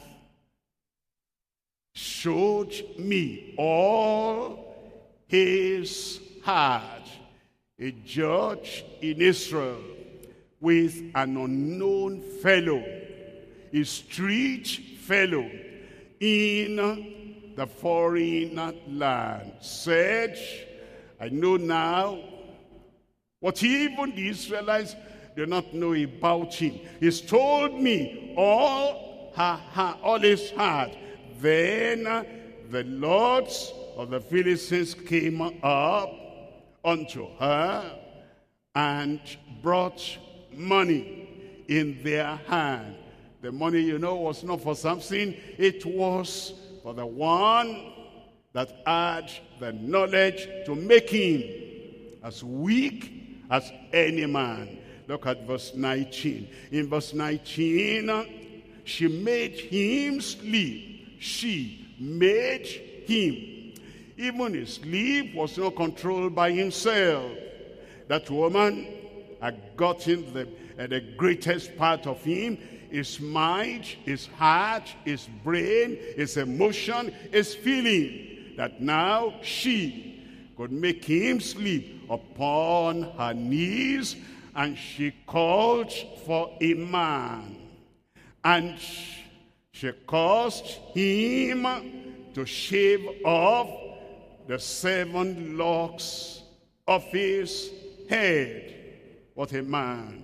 Speaker 1: showed me all his heart. A judge in Israel with an unknown fellow, a street fellow in the foreign land, said, I know now What even the Israelites do not know about him. He's told me all his heart. Then the lords of the Philistines came up unto her and brought money in their hand. The money, was not for Samson. It was for the one that had the knowledge to make him as weak as any man. Look at verse 19. In verse 19, she made him sleep. She made him. Even his sleep was not controlled by himself. That woman had gotten the greatest part of him, his mind, his heart, his brain, his emotion, his feeling, that now she could make him sleep upon her knees, and she called for a man, and she caused him to shave off the 7 locks of his head. What a man.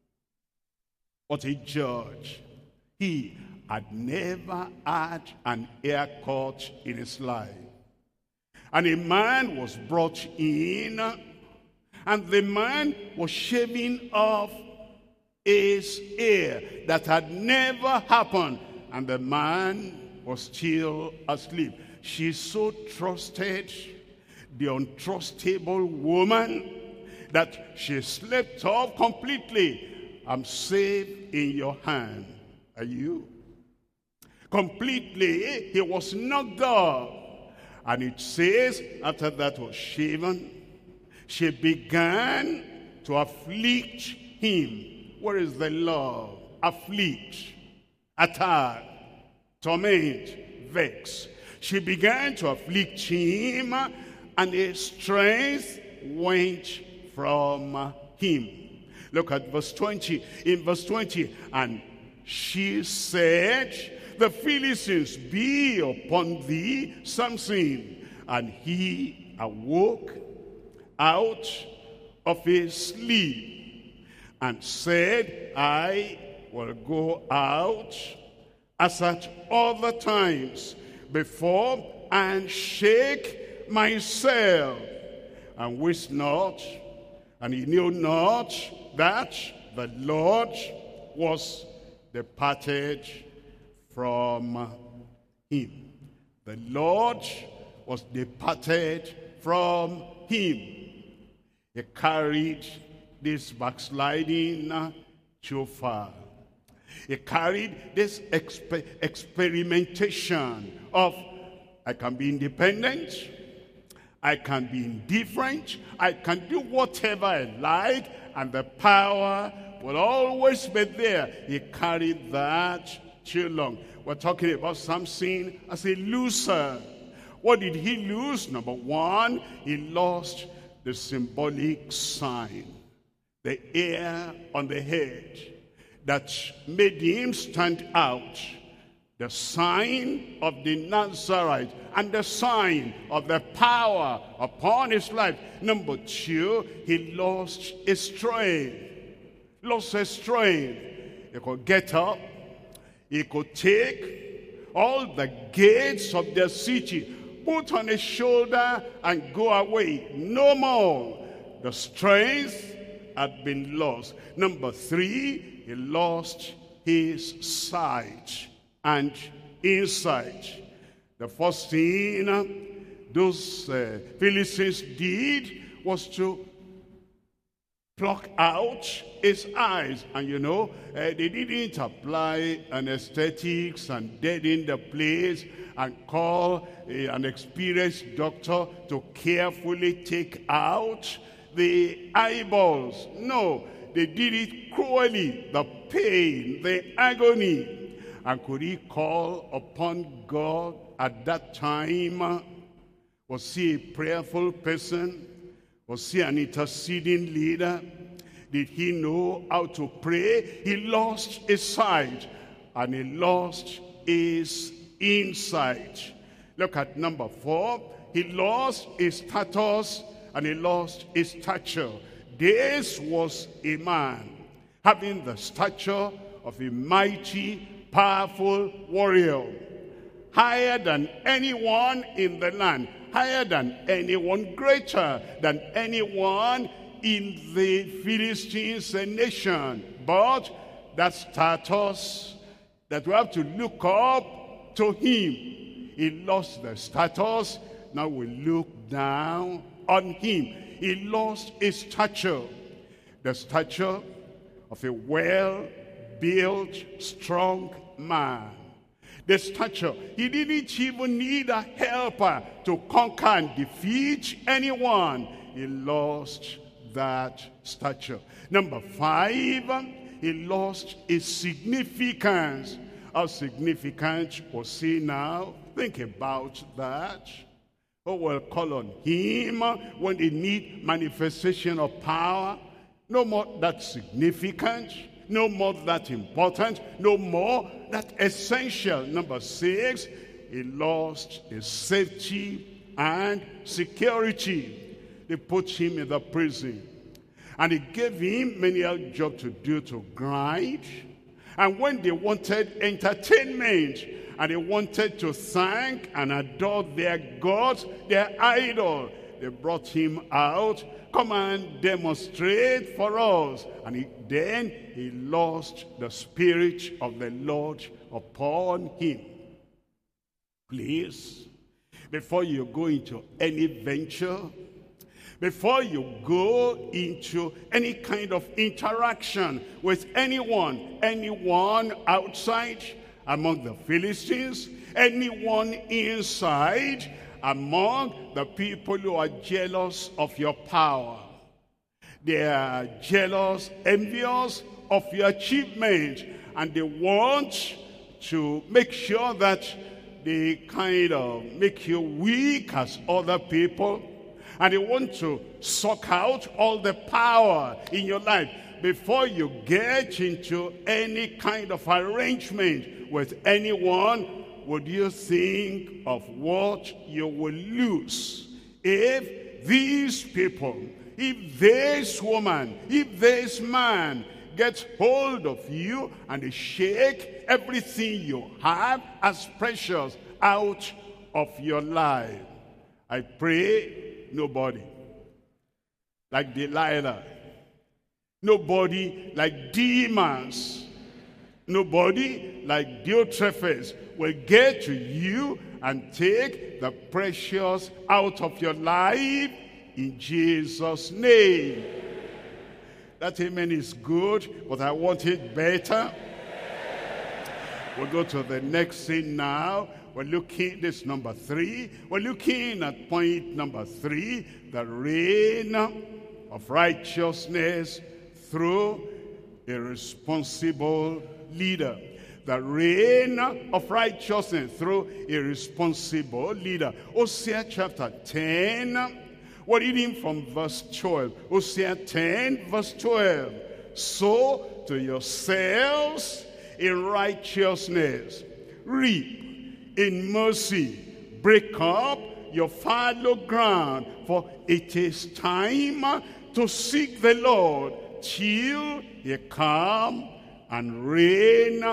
Speaker 1: What a judge. He had never had an haircut in his life. And a man was brought in, and the man was shaving off his hair. That had never happened. And the man was still asleep. She so trusted the untrustable woman that she slept off completely. I'm safe in your hand. Are you? Completely, he was knocked off. And it says, after that was shaven, she began to afflict him. Where is the love? Afflict, attack, torment, vex. She began to afflict him, and his strength went from him. Look at verse 20. In verse 20, and she said, the Philistines be upon thee, Samson. And he awoke out of his sleep and said, I will go out as at other times before and shake myself, and wist not, and he knew not that the Lord was departed from him. The Lord was departed from him. He carried this backsliding too far. He carried this experimentation of, I can be independent, I can be indifferent, I can do whatever I like, and the power will always be there. He carried that too long. We're talking about Samson as a loser. What did he lose? Number one, he lost the symbolic sign, the hair on the head that made him stand out, the sign of the Nazarite, and the sign of the power upon his life. Number two, he lost his strength. Lost his strength. He could get up. He could take all the gates of the city, put on his shoulder, and go away. No more. The strength had been lost. Number three, he lost his sight and insight. The first thing those Philistines did was to pluck out his eyes. And they didn't apply anesthetics and deaden the place and call an experienced doctor to carefully take out the eyeballs. No, they did it cruelly, the pain, the agony. And could he call upon God at that time? Was he a prayerful person? Was he an interceding leader? Did he know how to pray? He lost his sight and he lost his insight. Look at number 4. He lost his status and he lost his stature. This was a man having the stature of a mighty, powerful warrior, higher than anyone in the land, higher than anyone, greater than anyone in the Philistines nation. But that status that we have to look up to him, he lost the status. Now we look down on him. He lost his stature, the stature of a well-built, strong man. The stature, he didn't even need a helper to conquer and defeat anyone. He lost that stature. Number 5, he lost his significance. How significant was he now? Think about that. Who will call on him when they need manifestation of power? No more that significant, no more that important, no more that essential. Number 6, he lost his safety and security. They put him in the prison, and they gave him many a job to do, to grind. And when they wanted entertainment, and they wanted to thank and adore their gods, their idol, they brought him out. Come and demonstrate for us. And then he lost the Spirit of the Lord upon him. Please, before you go into any venture, before you go into any kind of interaction with anyone outside among the Philistines, anyone inside among the people who are jealous of your power, they are jealous, envious of your achievement, and they want to make sure that they kind of make you weak as other people, and they want to suck out all the power in your life. Before you get into any kind of arrangement with anyone, would you think of what you will lose if these people, if this woman, if this man gets hold of you and they shake everything you have as precious out of your life? I pray nobody like Delilah, nobody like Demas, nobody like Diotrephes will get to you and take the precious out of your life in Jesus' name. That amen is good, but I want it better. We'll go to the next thing now. We're looking, this number 3. We're looking at point number 3, the reign of righteousness through a responsible leader. The reign of righteousness through a responsible leader. Hosea chapter 10, we're reading from verse 12. Hosea 10 verse 12. Sow to yourselves in righteousness, reap in mercy, break up your fallow ground, for it is time to seek the Lord till he come and rain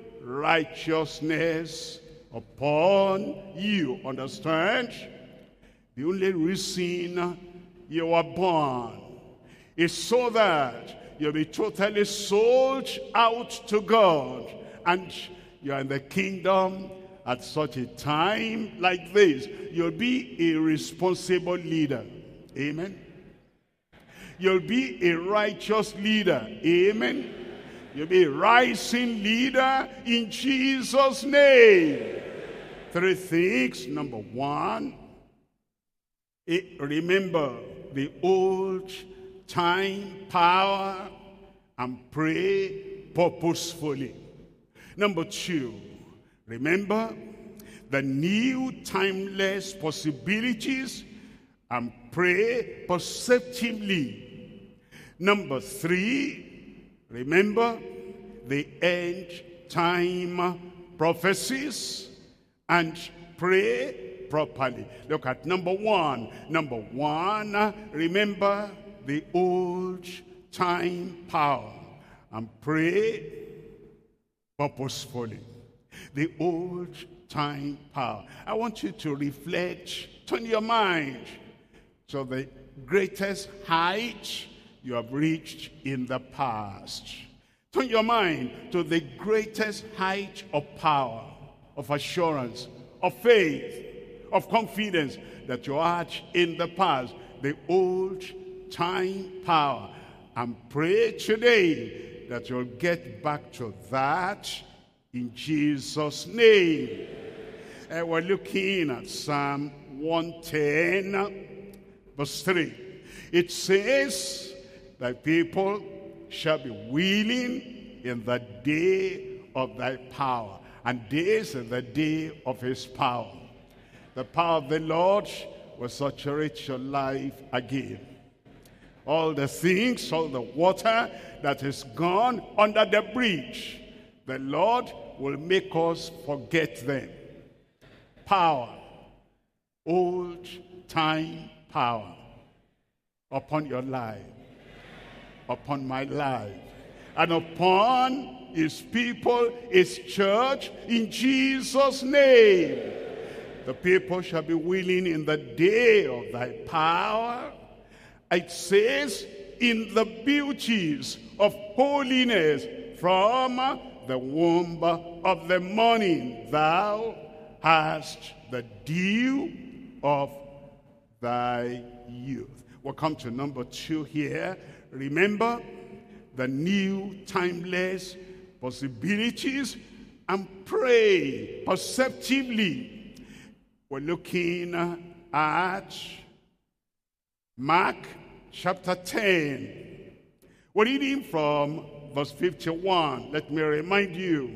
Speaker 1: righteousness upon you. Understand? The only reason you were born is so that you'll be totally sold out to God, and you're in the kingdom at such a time like this. You'll be a responsible leader. Amen. You'll be a righteous leader. Amen. You'll be a rising leader in Jesus' name. 3 things. Number 1, remember the old time power and pray purposefully. Number 2, remember the new timeless possibilities and pray perceptively. Number 3, remember the end time prophecies and pray properly. Look at number 1. Number 1, remember the old time power and pray purposefully. The old time power. I want you to reflect, turn your mind to the greatest height you have reached in the past. Turn your mind to the greatest height of power, of assurance, of faith, of confidence that you had in the past, the old time power. And pray today that you'll get back to that in Jesus' name. We're looking at Psalm 110, verse 3. It says that people shall be willing in the day of thy power. And this is the day of his power. The power of the Lord will saturate your life again. All the things, all the water that is gone under the bridge, the Lord will make us forget them. Power, old time power, upon your life, upon my life, and upon his people, his church, in Jesus' name. The people shall be willing in the day of thy power. It says, in the beauties of holiness, from the womb of the morning, thou hast the dew of thy youth. We'll come to number 2 here. Remember the new timeless possibilities and pray perceptively. We're looking at Mark chapter 10. We're reading from verse 51. Let me remind you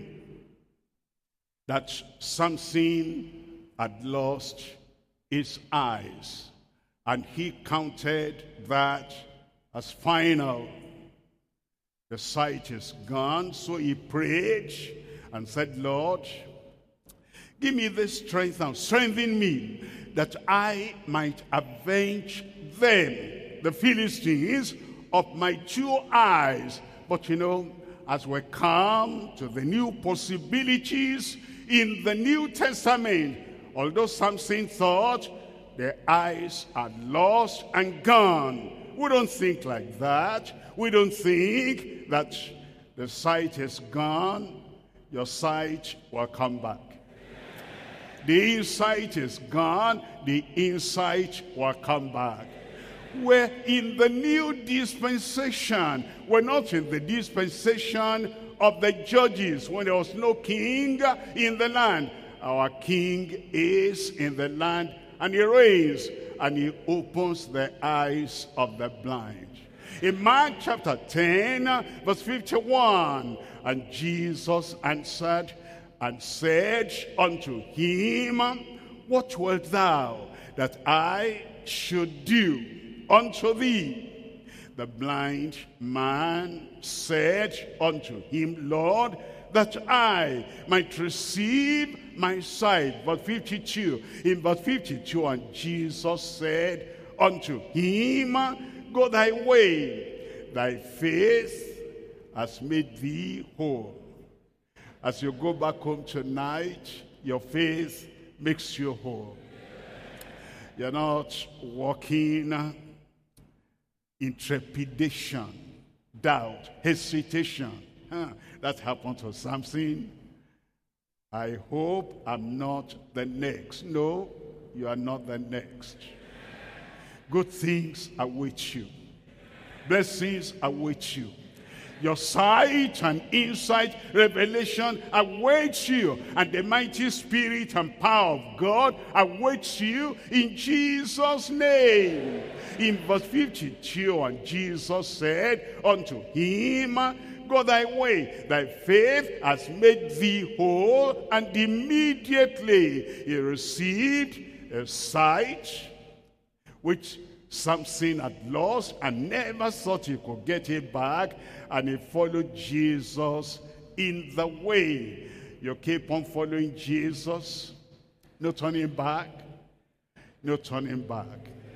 Speaker 1: that Samson had lost his eyes, and he counted that as final. The sight is gone, so he prayed and said, Lord, give me this strength and strengthen me, that I might avenge them, the Philistines, of my 2 eyes. But you know, as we come to the new possibilities in the New Testament, although Samson thought their eyes are lost and gone, we don't think like that. We don't think that the sight is gone. Your sight will come back. The insight is gone. The insight will come back. We're in the new dispensation. We're not in the dispensation of the judges when there was no king in the land. Our king is in the land, and he reigns, and he opens the eyes of the blind. In Mark chapter 10, verse 51, and Jesus answered and said unto him, what wilt thou that I should do unto thee? The blind man said unto him, Lord, that I might receive my sight. Verse 52. In verse 52, and Jesus said unto him, go thy way, thy faith has made thee whole. As you go back home tonight, your faith makes you whole. You're not walking in trepidation, doubt, hesitation. That happened to Samson. I hope I'm not the next. No, you are not the next. Good things await you. Blessings await you. Your sight and insight, revelation awaits you. And the mighty spirit and power of God awaits you in Jesus' name. In verse 52, and Jesus said unto him, go thy way, thy faith has made thee whole. And immediately he received a sight which Samson had lost and never thought he could get it back, and he followed Jesus in the way. You keep on following Jesus, no turning back, no turning back.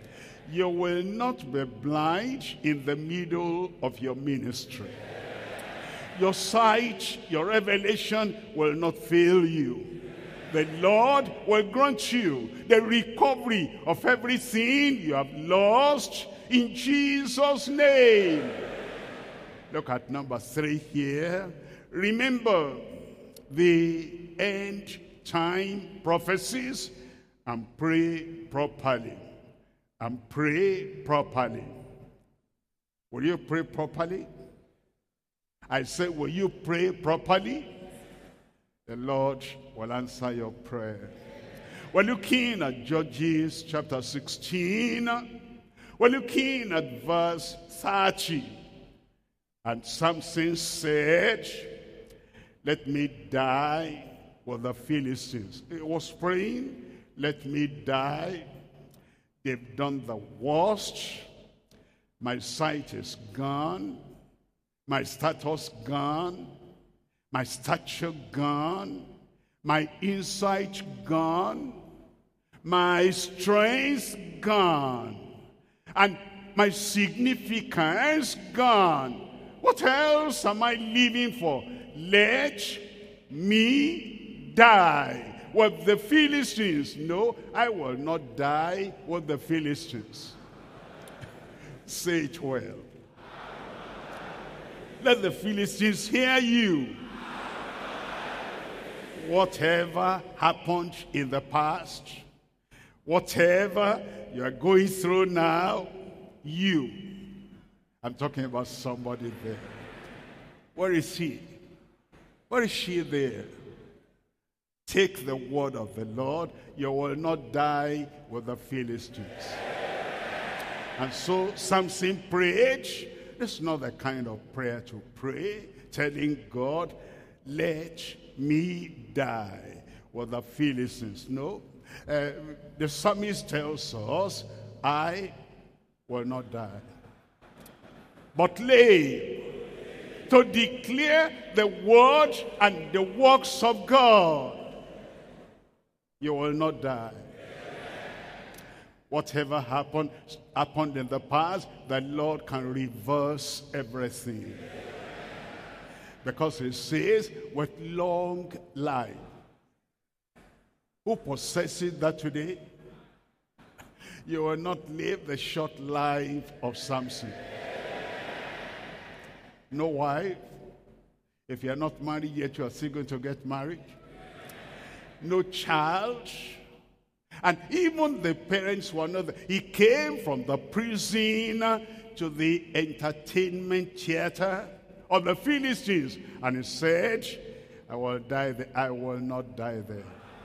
Speaker 1: You will not be blind in the middle of your ministry. Your sight, your revelation will not fail you. The Lord will grant you the recovery of everything you have lost in Jesus' name. Look at number 3 here. Remember the end time prophecies and pray properly. And pray properly. Will you pray properly? I said, will you pray properly? The Lord will answer your prayer. We're looking at Judges chapter 16. We're looking at verse 30. And Samson said, let me die with the Philistines. He was praying, let me die. They've done the worst. My sight is gone. My status gone. My stature gone. My insight gone. My strength gone. And my significance gone. What else am I living for? Let me die with the Philistines. No, I will not die with the Philistines. Say it well. Let the Philistines hear you. Whatever happened in the past, whatever you are going through now, I'm talking about somebody there. Where is he? Where is she there? Take the word of the Lord. You will not die with the Philistines. And so Samson prayed. This is not the kind of prayer to pray, telling God, let me die with the Philistines. No. The psalmist tells us, I will not die, but live to declare the word and the works of God. You will not die. Whatever happened in the past, the Lord can reverse everything. Because it says, with long life. Who possesses that today? You will not live the short life of Samson. No wife. If you are not married yet, you are still going to get married. No child. And even the parents were not there. He came from the prison to the entertainment theater of the Philistines. And he said, I will die there. I will not die there.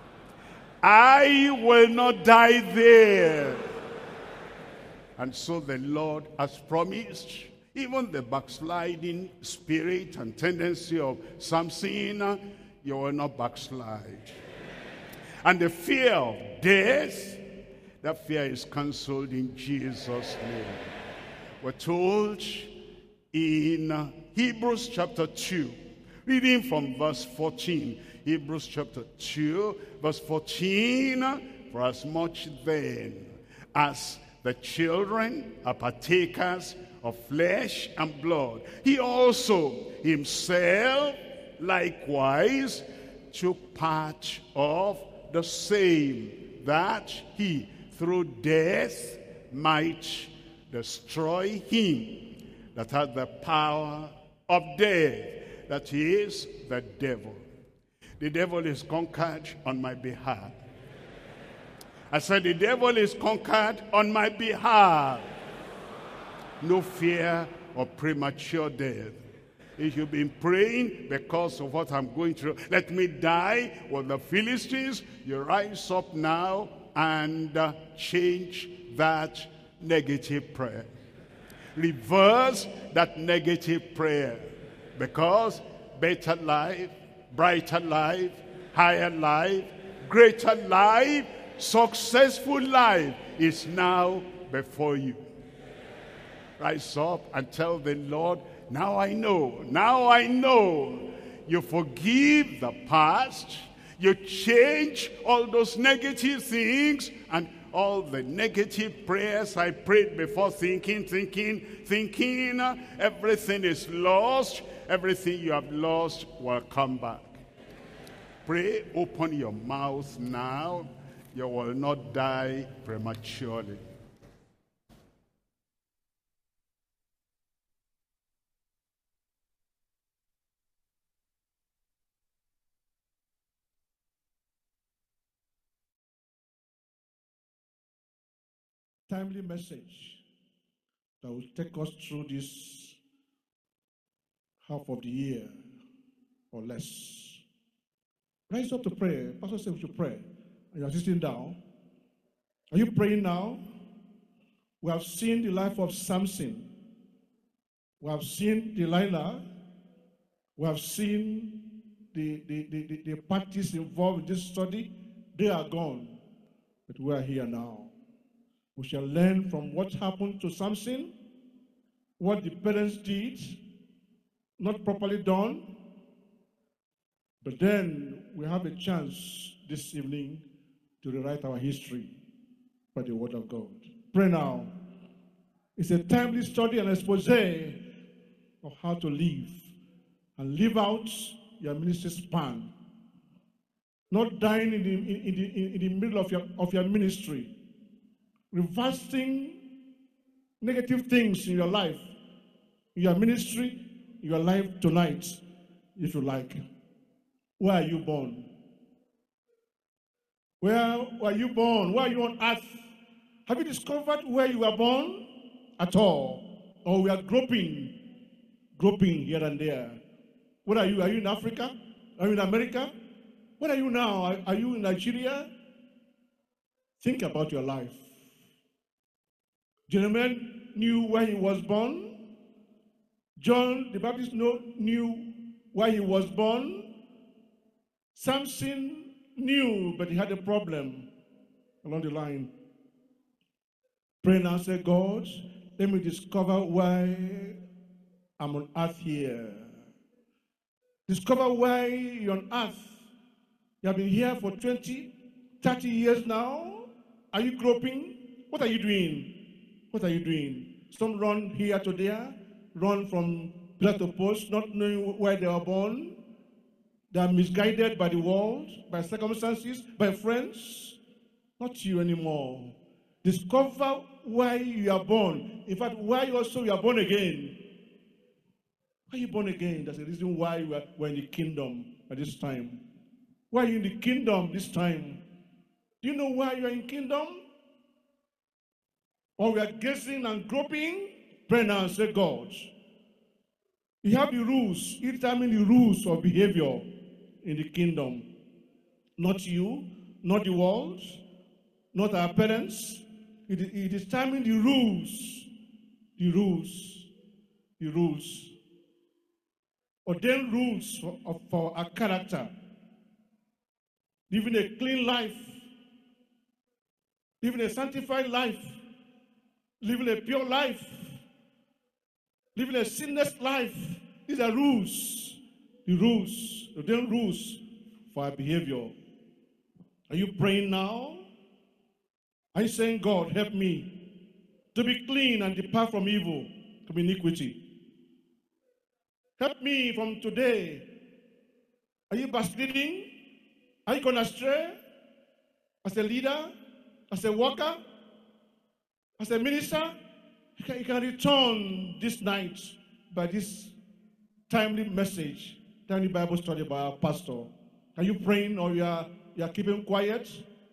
Speaker 1: I will not die there. And so the Lord has promised, even the backsliding spirit and tendency of Samson, you will not backslide. And the fear of death, that fear is cancelled in Jesus' name. We're told in Hebrews chapter 2, reading from verse 14. Hebrews chapter 2, verse 14. For as much then as the children are partakers of flesh and blood, he also himself likewise took part of the same, that he through death might destroy him that had the power of death, that is the devil. The devil is conquered on my behalf. I said the devil is conquered on my behalf. No fear of premature death. If you've been praying because of what I'm going through, let me die with the Philistines, you rise up now and change that negative prayer. Reverse that negative prayer. Because better life, brighter life, higher life, greater life, successful life is now before you. Rise up and tell the Lord, now I know, you forgive the past, you change all those negative things, and all the negative prayers I prayed before, thinking everything is lost. Everything you have lost will come back. Pray, open your mouth now. You will not die prematurely.
Speaker 2: Timely message that will take us through this half of the year or less. Rise up to pray. Pastor said we should pray. And you are sitting down. Are you praying now? We have seen the life of Samson. We have seen Delilah. We have seen the parties involved in this study. They are gone. But we are here now. We shall learn from what happened to Samson, what the parents did, not properly done. But then we have a chance this evening to rewrite our history by the word of God. Pray now. It's a timely study and expose of how to live and live out your ministry span. Not dying in the middle of your ministry. Reversing negative things in your life, in your ministry, in your life tonight, if you like. Where are you born? Where were you born? Where are you on earth? Have you discovered where you were born at all? Or we are groping here and there? Where are you? Are you in Africa? Are you in America? Where are you now? Are you in Nigeria? Think about your life. Jeremiah knew where he was born. John the Baptist knew where he was born. Samson knew, but he had a problem along the line. Pray now, say, God, let me discover why I'm on earth here. Discover why you're on earth. You have been here for 20, 30 years now. Are you groping? What are you doing? What are you doing? Some run here to there, run from pillar to post, not knowing where they were born. They are misguided by the world, by circumstances, by friends. Not you anymore. Discover why you are born. In fact, why you are born again. Why are you born again? That's the reason why we're in the kingdom at this time. Why are you in the kingdom this time? Do you know why you are in kingdom? Or we are guessing and groping? Pray now and say, God, you have the rules. You determine the rules of behavior in the kingdom. Not you, not the world, not our parents. You determine the rules. The rules. The rules. Ordained rules for our character. Living a clean life. Living a sanctified life. Living a pure life. Living a sinless life. These are rules. The rules. Ordained rules for our behavior. Are you praying now? Are you saying, God, help me to be clean and depart from evil, from iniquity? Help me from today. Are you backsliding? Are you going astray? As a leader? As a worker? As a minister? You can return this night by this timely message, timely Bible study by our pastor. Are you praying or you are keeping quiet?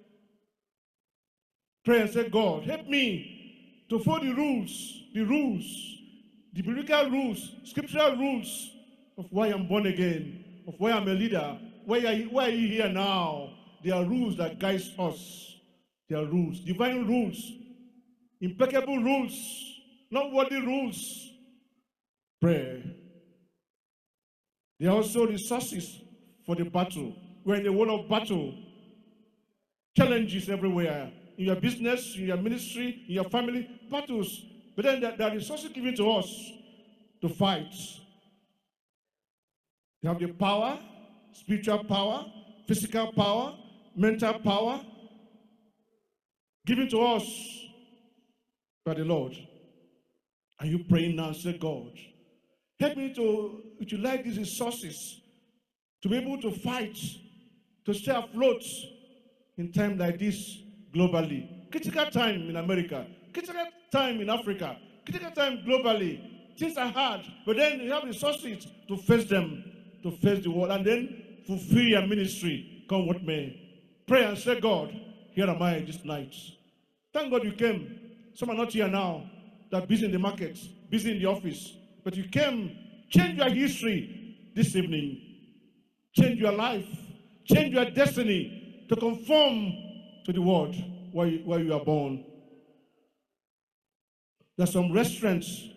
Speaker 2: Pray and say, God, help me to follow the rules, the biblical rules, scriptural rules of why I'm born again, of why I'm a leader. Why are you here now? There are rules that guide us. There are rules, divine rules, impeccable rules, not worldly rules. Pray. There are also resources for the battle. We're in the world of battle. Challenges everywhere. In your business, in your ministry, in your family, battles. But then there are resources given to us to fight. You have the power, spiritual power, physical power, mental power, given to us by the Lord. Are you praying now? Say, God, help me to utilize these resources to be able to fight, to stay afloat in time like this globally. Critical time in America, critical time in Africa, critical time globally. Things are hard, but then you have resources to face them, to face the world, and then fulfill your ministry, come what may. Pray and say, God, here am I this night. Thank God you came. Some are not here now. They're busy in the market, busy in the office. But you came, change your history this evening. Change your life, change your destiny to conform to the world where you are born. There's some restaurants.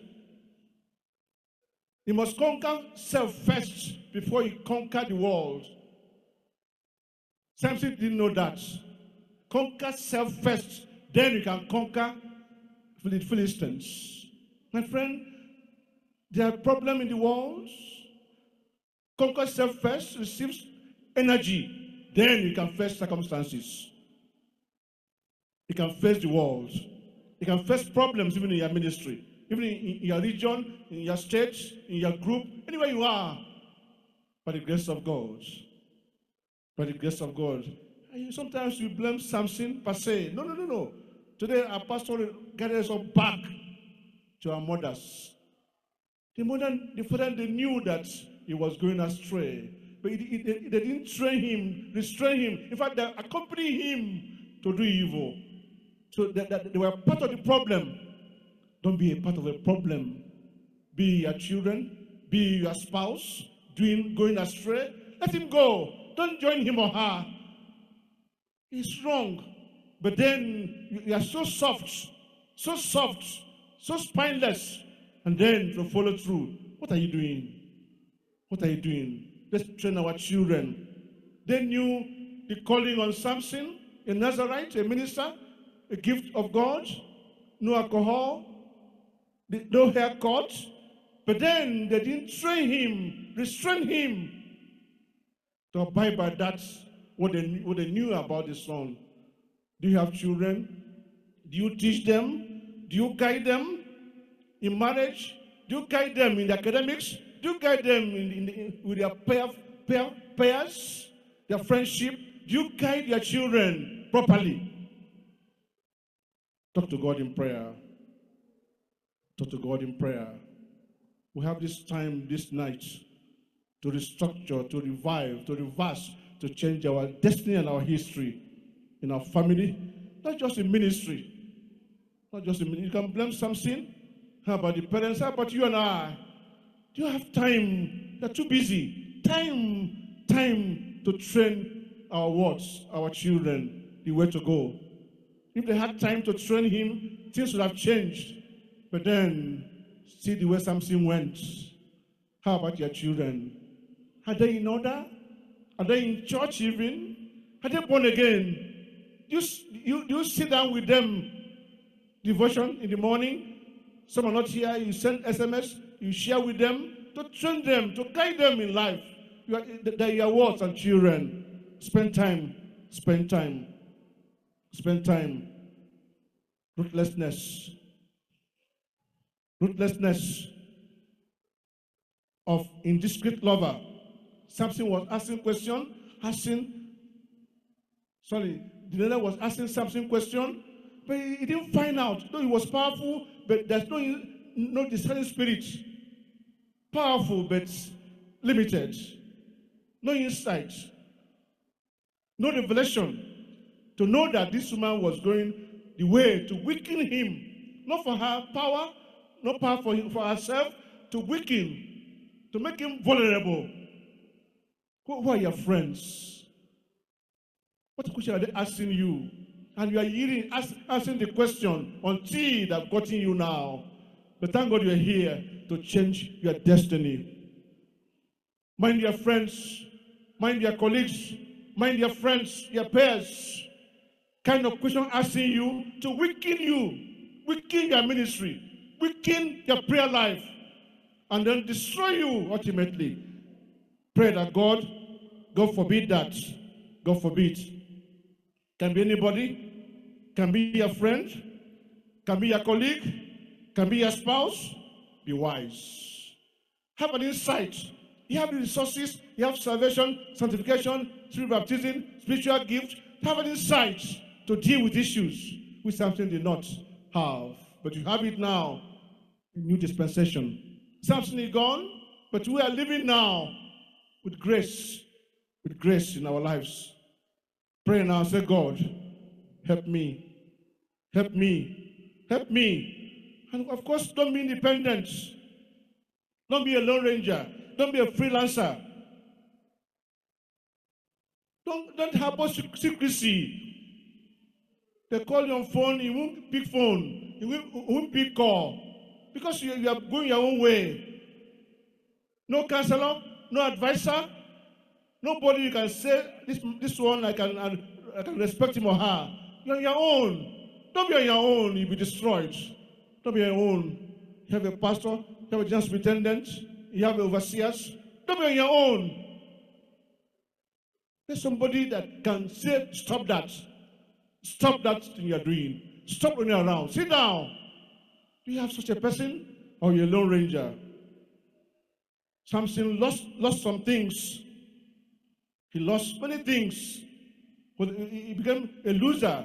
Speaker 2: You must conquer self first before you conquer the world. Samson didn't know that. Conquer self first, then you can conquer the Philistines. My friend, there are problems in the world. Conquer self first, receives energy, then you can face circumstances. You can face the world. You can face problems even in your ministry, even in your region, in your state, in your group, anywhere you are, by the grace of God. By the grace of God. And sometimes we blame Samson per se. No. Today our pastor gathers us back to our mothers. The father, they knew that he was going astray. But they didn't restrain him. In fact, they accompanied him to do evil. So that they were part of the problem. Don't be a part of a problem. Be your children, be your spouse, going astray. Let him go. Don't join him or her. He's wrong. But then you are so soft, so spineless. And then to follow through. What are you doing? What are you doing? Let's train our children. They knew the calling on Samson, a Nazarite, a minister, a gift of God, no alcohol, no haircut. But then they didn't restrain him to abide by that, what they knew about the son. Do you have children? Do you teach them? Do you guide them in marriage? Do you guide them in the academics? Do you guide them with their pairs, their friendship? Do you guide your children properly? Talk to God in prayer. Talk to God in prayer. We have this time, this night, to restructure, to revive, to reverse, to change our destiny and our history in our family, not just in ministry. Not just in ministry. You can blame Samson. How about the parents? How about you and I? Do you have time? You're too busy. Time to train our words, our children, the way to go. If they had time to train him, things would have changed. But then, see the way Samson went. How about your children? Are they in order? Are they in church even? Are they born again? You sit down with them, devotion in the morning. Some are not here. You send SMS. You share with them to train them, to guide them in life. They're your words and children. Spend time. Ruthlessness of indiscreet lover. Samson was asking question. Delilah was asking Samson question, but he didn't find out. Though he was powerful, but there's no discerning spirit. Powerful, but limited. No insight. No revelation to know that this woman was going the way to weaken him. Not for her power, not power for herself, to weaken, to make him vulnerable. Who are your friends? What question are they asking you? And you are hearing, asking the question until they've gotten you now. But thank God you're here to change your destiny. Mind your friends, mind your colleagues, mind your friends, your peers. Kind of question asking you to weaken your ministry, weaken your prayer life, and then destroy you ultimately. Pray that God forbid that. God forbid. Can be anybody. can be your friend, can be your colleague, can be your spouse. Be wise. Have an insight. You have the resources, you have salvation, sanctification, spiritual baptism, spiritual gift. Have an insight to deal with issues which Samson did not have. But you have it now in new dispensation. Samson is gone, but we are living now with grace in our lives. Pray now, say, God, help me, help me, help me. And of course, don't be independent. Don't be a lone ranger. Don't be a freelancer. Don't harbor secrecy. They call you on phone, you won't pick phone, you won't pick call. Because you are going your own way. No counselor, no advisor, nobody you can say, this one I can respect him or her. You're on your own. Don't be on your own, you'll be destroyed. Don't be on your own. You have a pastor, you have a general superintendent, you have overseers. Don't be on your own. There's somebody that can say, stop that. Stop that thing you're doing. Stop running around. Sit down. Do you have such a person? Or you're a lone ranger? Samson lost some things. He lost many things. But he became a loser.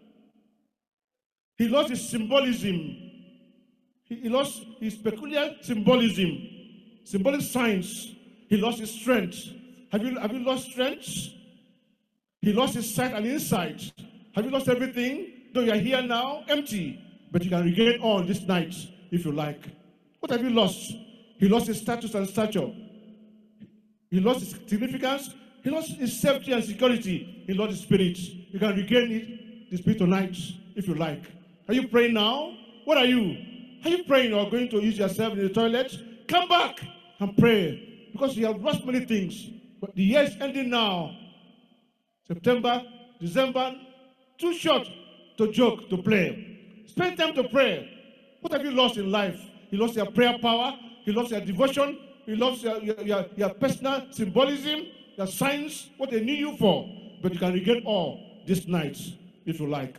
Speaker 2: He lost his symbolism. He lost his peculiar symbolism. Symbolic signs. He lost his strength. Have you lost strength? He lost his sight and insight. Have you lost everything? Though you are here now, empty. But you can regain all this night if you like. What have you lost? He lost his status and stature. He lost his significance. He lost his safety and security. He lost his spirit. You can regain the spirit tonight if you like. Are you praying now? What are you? Are you praying or going to use yourself in the toilet? Come back and pray. Because you have lost many things. But the year is ending now. September, December, too short to joke, to play. Spend time to pray. What have you lost in life? You lost your prayer power. You lost your devotion. You lost your personal symbolism, your signs, what they knew you for. But you can regain all this night, if you like.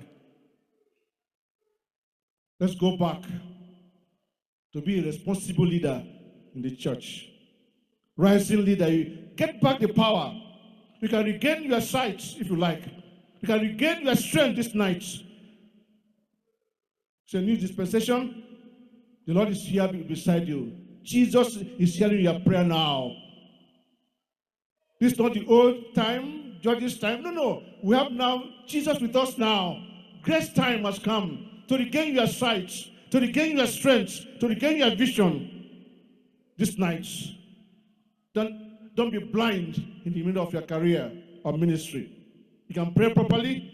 Speaker 2: Let's go back to be a responsible leader in the church. Rising leader, you get back the power. You can regain your sight, if you like. You can regain your strength this night. It's a new dispensation. The Lord is here beside you. Jesus is hearing your prayer now. This is not the old time, Judges time. No. We have now Jesus with us now. Grace time has come to regain your sight, to regain your strength, to regain your vision this night. Don't be blind in the middle of your career or ministry. You can pray properly.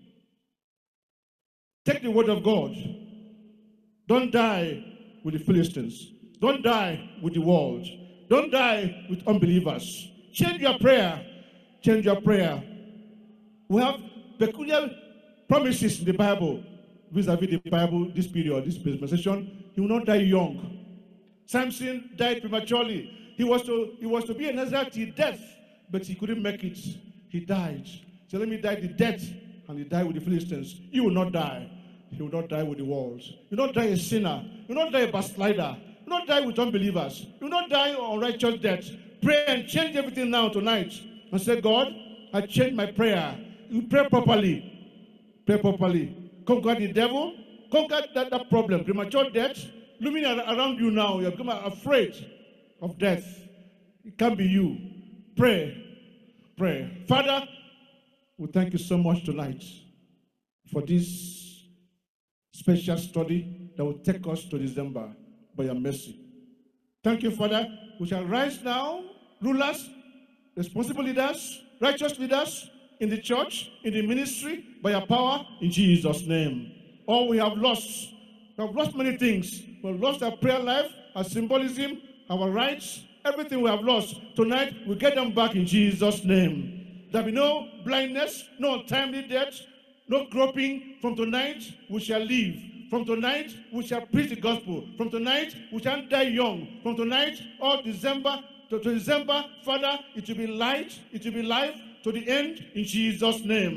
Speaker 2: Take the word of God. Don't die with the Philistines. Don't die with the world. Don't die with unbelievers. Change your prayer. Change your prayer. We have peculiar promises in the Bible vis-a-vis the Bible, this period, this dispensation. He will not die young. Samson died prematurely. He was to be an Nazarite till death, but he couldn't make it. He died. So let me die the death, and he died with the Philistines. You will not die. He will not die with the world. You will not die a sinner. You will not die a backslider. You will not die with unbelievers. You will not die on righteous death. Pray and change everything now tonight. And say, God, I change my prayer. You pray properly. Pray properly. Conquer the devil. Conquer that problem. Premature death. Looming around you now. You're becoming afraid of death. It can't be you. Pray. Pray. Father, we thank you so much tonight for this special study that will take us to December by your mercy. Thank you, Father. We shall rise now, rulers, responsible leaders, righteous leaders in the church, in the ministry, by your power, in Jesus' name. All we have lost. We have lost many things. We have lost our prayer life, our symbolism, our rights, everything we have lost. Tonight, we get them back in Jesus' name. There will be no blindness, no untimely death, no groping. From tonight, we shall live. From tonight, we shall preach the gospel. From tonight, we shall die young. From tonight, all December to December, Father, it will be light, it will be life to the end in Jesus' name.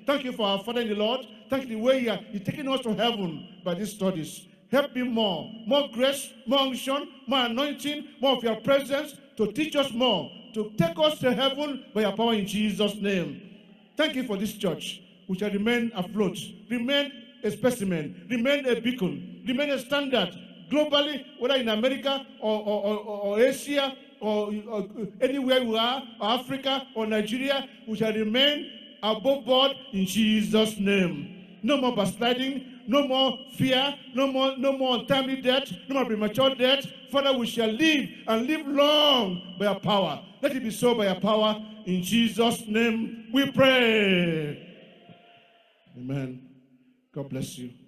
Speaker 2: Thank you for our Father in the Lord. Thank you the way He's taking us to heaven by these studies. Help Him more grace, more unction, more anointing, more of your presence to teach us more, to take us to heaven by your power in Jesus' name. Thank you for this church. We shall remain afloat, remain a specimen, remain a beacon, remain a standard globally, whether in America or Asia or anywhere we are, or Africa or Nigeria. We shall remain above board in Jesus' name. No more backsliding, no more fear, no more untimely death, no more premature death. Father, we shall live and live long by your power. Let it be so by your power. In Jesus' name we pray. Amen. God bless you.